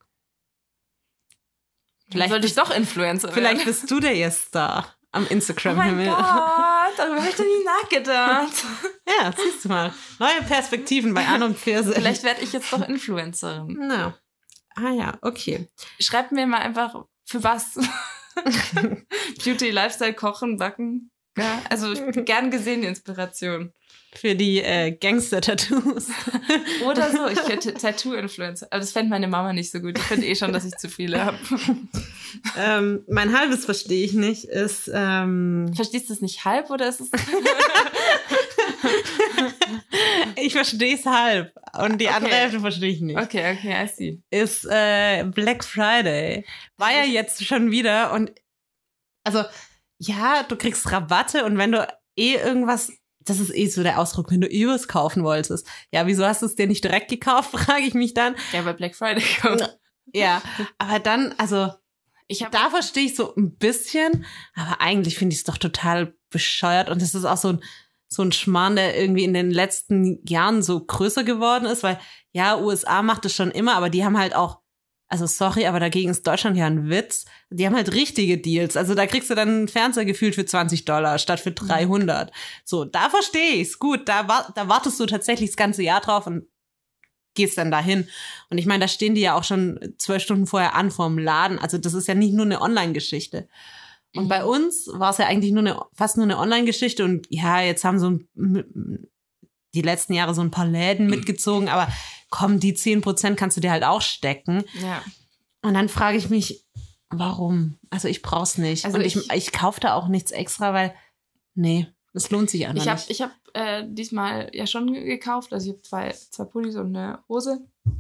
Vielleicht sollte ich doch Influencer Vielleicht werden. bist du der jetzt Star am Oh mein Instagram-Himmel. Gott, darüber habe ich doch nie nachgedacht. Ja, siehst du mal. Neue Perspektiven bei An und Pfirsich. Vielleicht werde ich jetzt doch Influencerin. Na. Ah ja, okay. Schreibt mir mal einfach, für was? Beauty, Lifestyle, Kochen, Backen. Ja, also gern gesehen die Inspiration. Für die äh, Gangster-Tattoos. Oder so, ich hätte Tattoo-Influencer. Aber das fände meine Mama nicht so gut. Ich finde eh schon, dass ich zu viele habe. ähm, mein halbes verstehe ich nicht, ist ähm, Verstehst du es nicht halb oder ist es... ich verstehe es halb. Und die Okay. andere Hälfte verstehe ich nicht. Okay, okay, I see. Ist äh, Black Friday. War ja jetzt schon wieder. Und also, ja, du kriegst Rabatte und wenn du eh irgendwas, das ist eh so der Ausdruck, wenn du eh was kaufen wolltest. Ja, wieso hast du es dir nicht direkt gekauft, frage ich mich dann. Ja, weil Black Friday kommt. Ja, aber dann, also, Ich hab, da verstehe ich so ein bisschen, aber eigentlich finde ich es doch total bescheuert und das ist auch so ein, so ein Schmarrn, der irgendwie in den letzten Jahren so größer geworden ist, weil ja, U S A macht es schon immer, aber die haben halt auch, also sorry, aber dagegen ist Deutschland ja ein Witz, die haben halt richtige Deals, also da kriegst du dann einen Fernseher gefühlt für zwanzig Dollar statt für dreihundert. So, da verstehe ich's, gut, da, wa- da wartest du tatsächlich das ganze Jahr drauf und gehst dann dahin. Und ich meine, da stehen die ja auch schon zwölf Stunden vorher an vorm Laden. Also das ist ja nicht nur eine Online-Geschichte. Und Mhm. bei uns war es ja eigentlich nur eine, fast nur eine Online-Geschichte. Und ja, jetzt haben so ein, die letzten Jahre so ein paar Läden mitgezogen. Aber komm, die zehn Prozent kannst du dir halt auch stecken. ja. Und dann frage ich mich, warum? Also ich brauch's nicht. Also und ich, ich- ich kaufe da auch nichts extra, weil, nee, das lohnt sich einfach Ich habe nicht. ich hab, äh, diesmal ja schon ge- gekauft. Also ich habe zwei, zwei Pullis und eine Hose.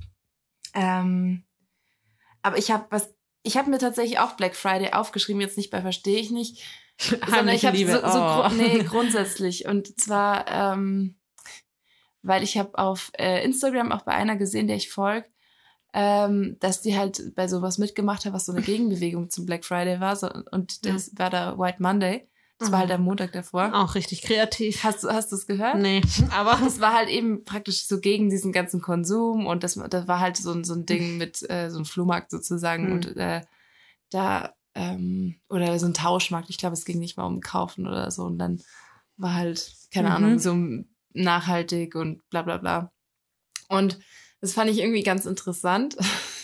Ähm, aber ich habe was, ich habe mir tatsächlich auch Black Friday aufgeschrieben, jetzt nicht bei Verstehe ich nicht, sondern ich Heimliche habe Liebe. so, so Oh. gru- nee, grundsätzlich. Und zwar, ähm, weil ich habe auf äh, Instagram auch bei einer gesehen, der ich folge, ähm, dass die halt bei sowas mitgemacht hat, was so eine Gegenbewegung zum Black Friday war. So, und das war der White Monday. Das war halt am Montag davor. Auch richtig kreativ. Hast du hast du es gehört? Nee, aber Das war halt eben praktisch so gegen diesen ganzen Konsum und das, das war halt so, ein- so ein Ding mit äh, so einem Flohmarkt sozusagen Mhm. und äh, da ähm, oder so ein Tauschmarkt. Ich glaube, es ging nicht mal um Kaufen oder so und dann war halt, keine Mhm. Ahnung, so nachhaltig und bla bla bla. Und das fand ich irgendwie ganz interessant,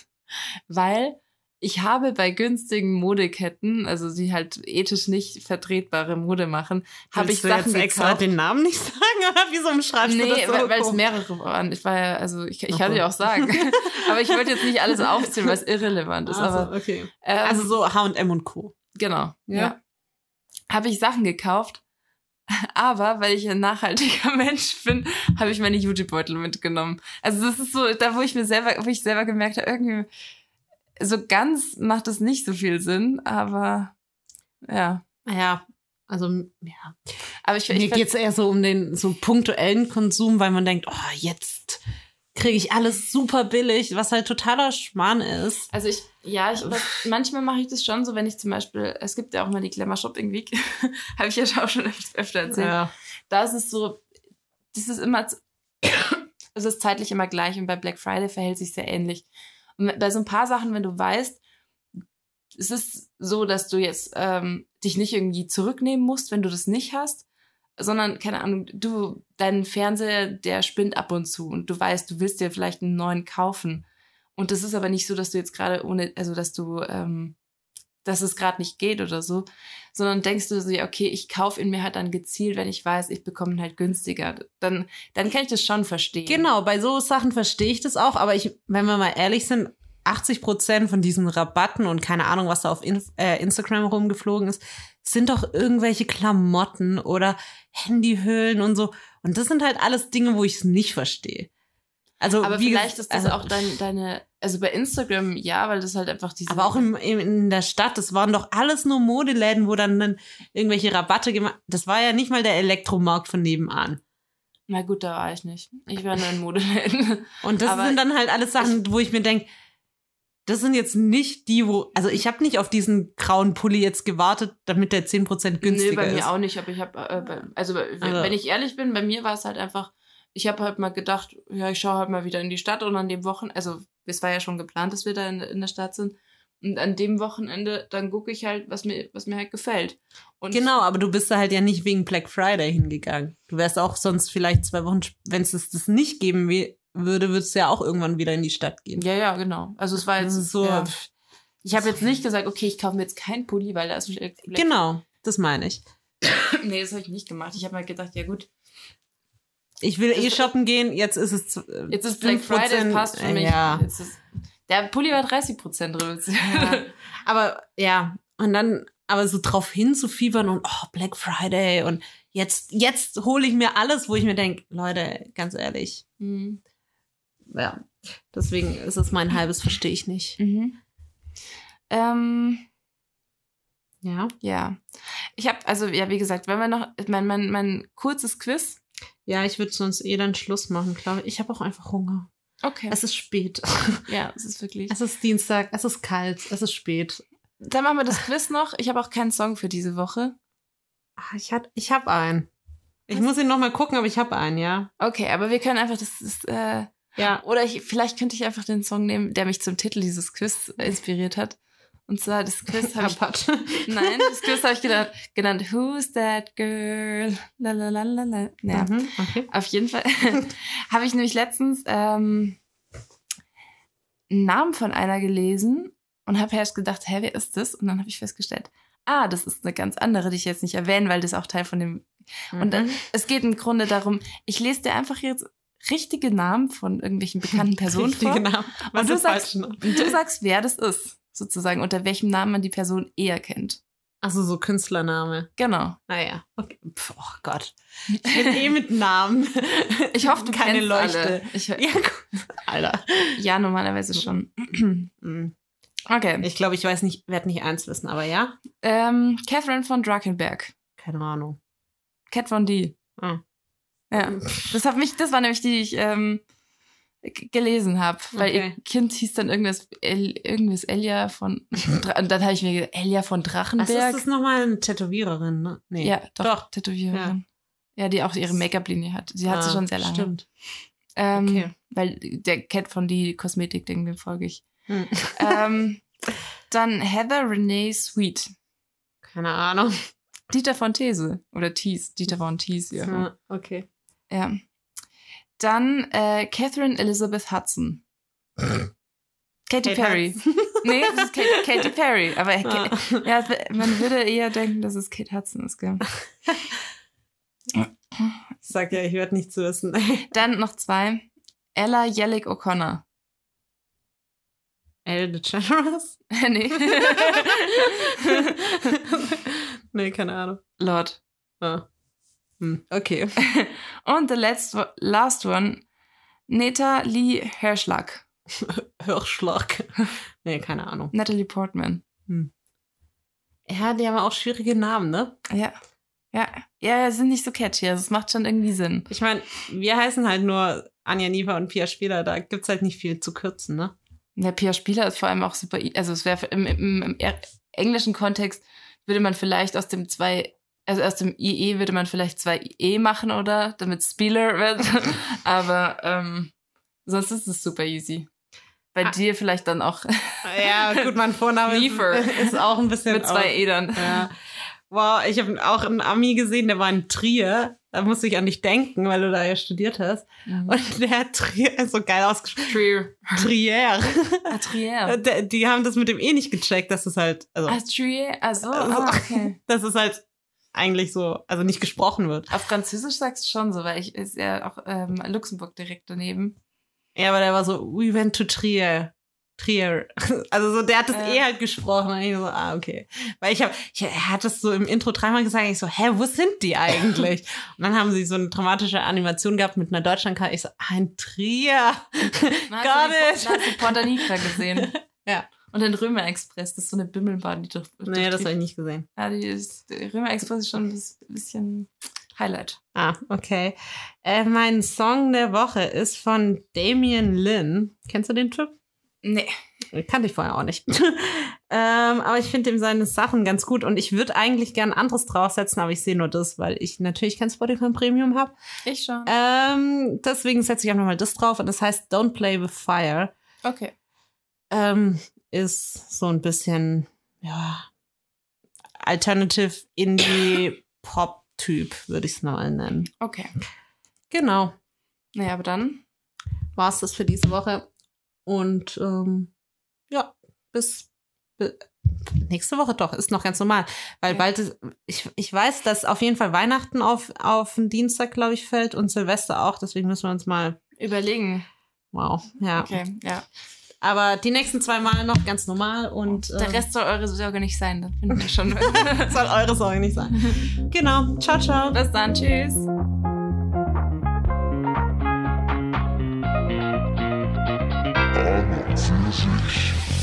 weil ich habe bei günstigen Modeketten, also die halt ethisch nicht vertretbare Mode machen, habe ich Willst du Sachen jetzt extra gekauft. den Namen nicht sagen oder wieso umschreibst Nee, du das so? weil es komisch? mehrere waren. Ich war ja, also ich, ich kann Aha. dir auch sagen. Aber ich wollte jetzt nicht alles aufzählen, weil es irrelevant ist. Also, Aber okay. ähm, Also so H und M und Co. genau, Ja. ja. Habe ich Sachen gekauft. Aber weil ich ein nachhaltiger Mensch bin, habe ich meine Jutebeutel mitgenommen. Also das ist so, da wo ich mir selber, wo ich selber gemerkt habe, irgendwie so ganz macht es nicht so viel Sinn, aber ja. Ja, also ja. Aber ich, Mir ich geht's eher so um den so punktuellen Konsum, weil man denkt, oh, jetzt kriege ich alles super billig, was halt totaler Schmarrn ist. Also ich, ja, ich, was, manchmal mache ich das schon so, wenn ich zum Beispiel, es gibt ja auch mal die Glamour Shopping Week, habe ich ja auch schon öf- öfter erzählt. Ja. Da ist es so, das ist immer, z- es ist zeitlich immer gleich und bei Black Friday verhält sich sehr ähnlich. Und bei so ein paar Sachen, wenn du weißt, es ist so, dass du jetzt ähm, dich nicht irgendwie zurücknehmen musst, wenn du das nicht hast, sondern, keine Ahnung, du, dein Fernseher, der spinnt ab und zu und du weißt, du willst dir vielleicht einen neuen kaufen. Und das ist aber nicht so, dass du jetzt gerade ohne, also dass du, ähm, dass es gerade nicht geht oder so, sondern denkst du so, ja, okay, ich kaufe ihn mir halt dann gezielt, wenn ich weiß, ich bekomme ihn halt günstiger. Dann, dann kann ich das schon verstehen. Genau, bei so Sachen verstehe ich das auch, aber ich, wenn wir mal ehrlich sind, achtzig Prozent von diesen Rabatten und keine Ahnung, was da auf Inf- äh, Instagram rumgeflogen ist, sind doch irgendwelche Klamotten oder Handyhüllen und so. Und das sind halt alles Dinge, wo ich es nicht verstehe. Also, Aber wie vielleicht ges- ist das also, auch dein, deine, also bei Instagram, ja, weil das halt einfach diese. Aber auch im, im, in der Stadt, das waren doch alles nur Modeläden, wo dann, dann irgendwelche Rabatte gemacht. Das war ja nicht mal der Elektromarkt von nebenan. Na gut, da war ich nicht. Ich war nur in Modeläden. Und das Aber sind dann halt alles Sachen, wo ich mir denke, das sind jetzt nicht die, wo, also ich habe nicht auf diesen grauen Pulli jetzt gewartet, damit der zehn Prozent günstiger Nee, bei ist. mir auch nicht, aber ich habe, äh, bei- also bei- wenn, Also- wenn ich ehrlich bin, bei mir war es halt einfach, ich habe halt mal gedacht, ja, ich schaue halt mal wieder in die Stadt und an dem Wochenende, also es war ja schon geplant, dass wir da in, in der Stadt sind und an dem Wochenende, dann gucke ich halt, was mir, was mir halt gefällt. Und Genau, aber du bist da halt ja nicht wegen Black Friday hingegangen. Du wärst auch sonst vielleicht zwei Wochen, wenn es das nicht geben we- würde, würdest du ja auch irgendwann wieder in die Stadt gehen. Ja, ja, genau. Also es war jetzt Das ist so- ja, pff. Ich habe jetzt nicht gesagt, okay, ich kaufe mir jetzt keinen Pulli, weil da ist Black Genau, das meine ich. Nee, das habe ich nicht gemacht. Ich habe mir gedacht, ja gut, Ich will eh Das- shoppen gehen, jetzt ist es äh, jetzt ist Black fünf Prozent, Friday, das passt für äh, mich. Ja. Jetzt ist, der Pulli war dreißig Prozent drin. Ja. Aber ja, und dann Aber so drauf hinzufiebern und oh, Black Friday und jetzt, jetzt hole ich mir alles, wo ich mir denke, Leute, ganz ehrlich. Mhm. Ja, deswegen ist es mein halbes, verstehe ich nicht. Mhm. Ähm, ja. Ja. Ich habe, also, ja, wie gesagt, wenn wir noch, mein, mein, mein kurzes Quiz. Ja, ich würde sonst eh dann Schluss machen, glaube ich. Ich habe auch einfach Hunger. Okay. Es ist spät. Ja, es ist wirklich. Es ist Dienstag, es ist kalt, es ist spät. Dann machen wir das Quiz noch. Ich habe auch keinen Song für diese Woche. Ach, ich hat, ich habe einen. Ich Was? muss ihn noch mal gucken, aber ich habe einen, ja. Okay, aber wir können einfach das, das äh, Ja. oder ich, vielleicht könnte ich einfach den Song nehmen, der mich zum Titel dieses Quiz inspiriert hat. Und zwar das Quiz habe ich, nein, das Quiz habe ich genannt, genannt Who's That Girl? La la la la la. Ja, Mhm, okay. auf jeden Fall habe ich nämlich letztens ähm, einen Namen von einer gelesen und habe erst gedacht, hä, wer ist das? Und dann habe ich festgestellt, ah, das ist eine ganz andere, die ich jetzt nicht erwähne, weil das auch Teil von dem. Mhm. Und dann, es geht im Grunde darum, ich lese dir einfach jetzt richtige Namen von irgendwelchen bekannten Personen Richtige vor. Namen. Was Und du ist sagst, falsch? und du sagst, wer das ist, sozusagen, unter welchem Namen man die Person eher kennt. Achso, so Künstlername. Genau. Naja, okay. Pff, oh Gott. Ich bin eh mit Namen. Ich hoffe, du Keine kennst Leuchte. alle. Ich, Ja, gut. Alter. ja, normalerweise schon. Mhm. Okay. Ich glaube, ich weiß nicht, werde nicht eins wissen, aber ja. Ähm, Catherine von Drakenberg. Keine Ahnung. Cat von D. Ah. Ja. Das hat mich, das war nämlich die, die ich ähm, g- gelesen habe, weil Okay. ihr Kind hieß dann irgendwas, El, irgendwas Elia von, Dra- und dann habe ich mir gedacht, Elia von Was Drachenberg. ist das nochmal? Eine Tätowiererin, ne? Nee. Ja, doch, Doch. Tätowiererin. Ja. die auch ihre Make-up-Linie hat. Sie hat Ah, sie schon sehr lange. Stimmt. Ähm, Okay. Weil der Cat von die Kosmetik-Ding, dem folge ich. Hm. ähm, dann Heather Renee Sweet. Keine Ahnung. Dieter von These. Oder Thies. Dieter von Thies, ja. Ja, okay. Ja. Dann äh, Catherine Elizabeth Hudson. Katy Kate Perry. Nee, das ist Kate, Katy Perry. Aber äh, Ah. ja, man würde eher denken, dass es Kate Hudson ist, gell? Ich sag ja, ich werde nichts wissen. Dann noch zwei. Ella Jellick O'Connor. Ellen DeGeneres? Nee. Nee, keine Ahnung. Lord. Ah. Hm. Okay. Und the last, last one. Neta Lee Herschlag. Hirschschlag. Nee, keine Ahnung. Natalie Portman. Ja, die haben auch schwierige Namen, ne? Ja. Ja, ja, sind nicht so catchy. Also es macht schon irgendwie Sinn. Ich meine, wir heißen halt nur Anja Nieper und Pia Spieler. Da gibt's halt nicht viel zu kürzen, ne? Der Pia Spieler ist vor allem auch super, also es wäre im, im, im er- englischen Kontext würde man vielleicht aus dem zwei, also aus dem I E würde man vielleicht zwei E machen, oder? Damit Spieler wird. Aber ähm, sonst ist es super easy. Bei Ah. dir vielleicht dann auch Ja, gut, mein Vorname ist, Liefer. ist auch ein bisschen mit zwei E dann. Ja. Wow, ich habe auch einen Ami gesehen, der war in Trier. Da musste ich an dich denken, weil du da ja studiert hast. Mhm. Und der hat Trier, so geil ausgesprochen. Trier. Trier. Ah, Trier. Die, die haben das mit dem eh nicht gecheckt, dass es halt, also, Ah, Trier. Also, Also- ah, okay. dass es halt eigentlich so, also nicht gesprochen wird. Auf Französisch sagst du schon so, weil ich ist ja auch ähm, Luxemburg direkt daneben. Ja, aber der war so, we went to Trier. Trier. Also so, der hat das Äh. eh halt gesprochen. Und ich so, ah, okay. Weil ich habe, ich, er hat das so im Intro dreimal gesagt. Ich so, hä, wo sind die eigentlich? Und dann haben sie so eine dramatische Animation gehabt mit einer Deutschlandkarte. Ich so, ah, in Trier. Na, Got hast it. du die- da hast du Porta Nigra gesehen. Ja. Und den Römer Express, das ist so eine Bimmelbahn, die durch. Nee, das habe ich nicht gesehen. Ja, die ist, der Römer Express ist schon ein bis- bisschen Highlight. Ah, okay. Äh, mein Song der Woche ist von Damien Lynn. Kennst du den Typ? Nee. Kannte ich vorher auch nicht. ähm, aber ich finde ihm seine Sachen ganz gut und ich würde eigentlich gern anderes draufsetzen, aber ich sehe nur das, weil ich natürlich kein Spotify Premium habe. Ich schon. Ähm, deswegen setze ich einfach mal das drauf und das heißt Don't Play with Fire. Okay. Ähm, ist so ein bisschen, ja, Alternative Indie Pop Typ, würde ich es mal nennen. Okay. Genau. Naja, aber dann. War es das für diese Woche. Und ähm, ja, bis, bis nächste Woche doch, ist noch ganz normal. Weil Ja. bald ist, ich, ich weiß, dass auf jeden Fall Weihnachten auf, auf den Dienstag, glaube ich, fällt und Silvester auch. Deswegen müssen wir uns mal, Überlegen. wow, ja. Okay, ja. Aber die nächsten zwei Mal noch ganz normal und Der äh, Rest soll eure Sorge nicht sein, das finden wir schon. soll eure Sorge nicht sein. Genau. Ciao, ciao. Bis dann, tschüss. An und für sich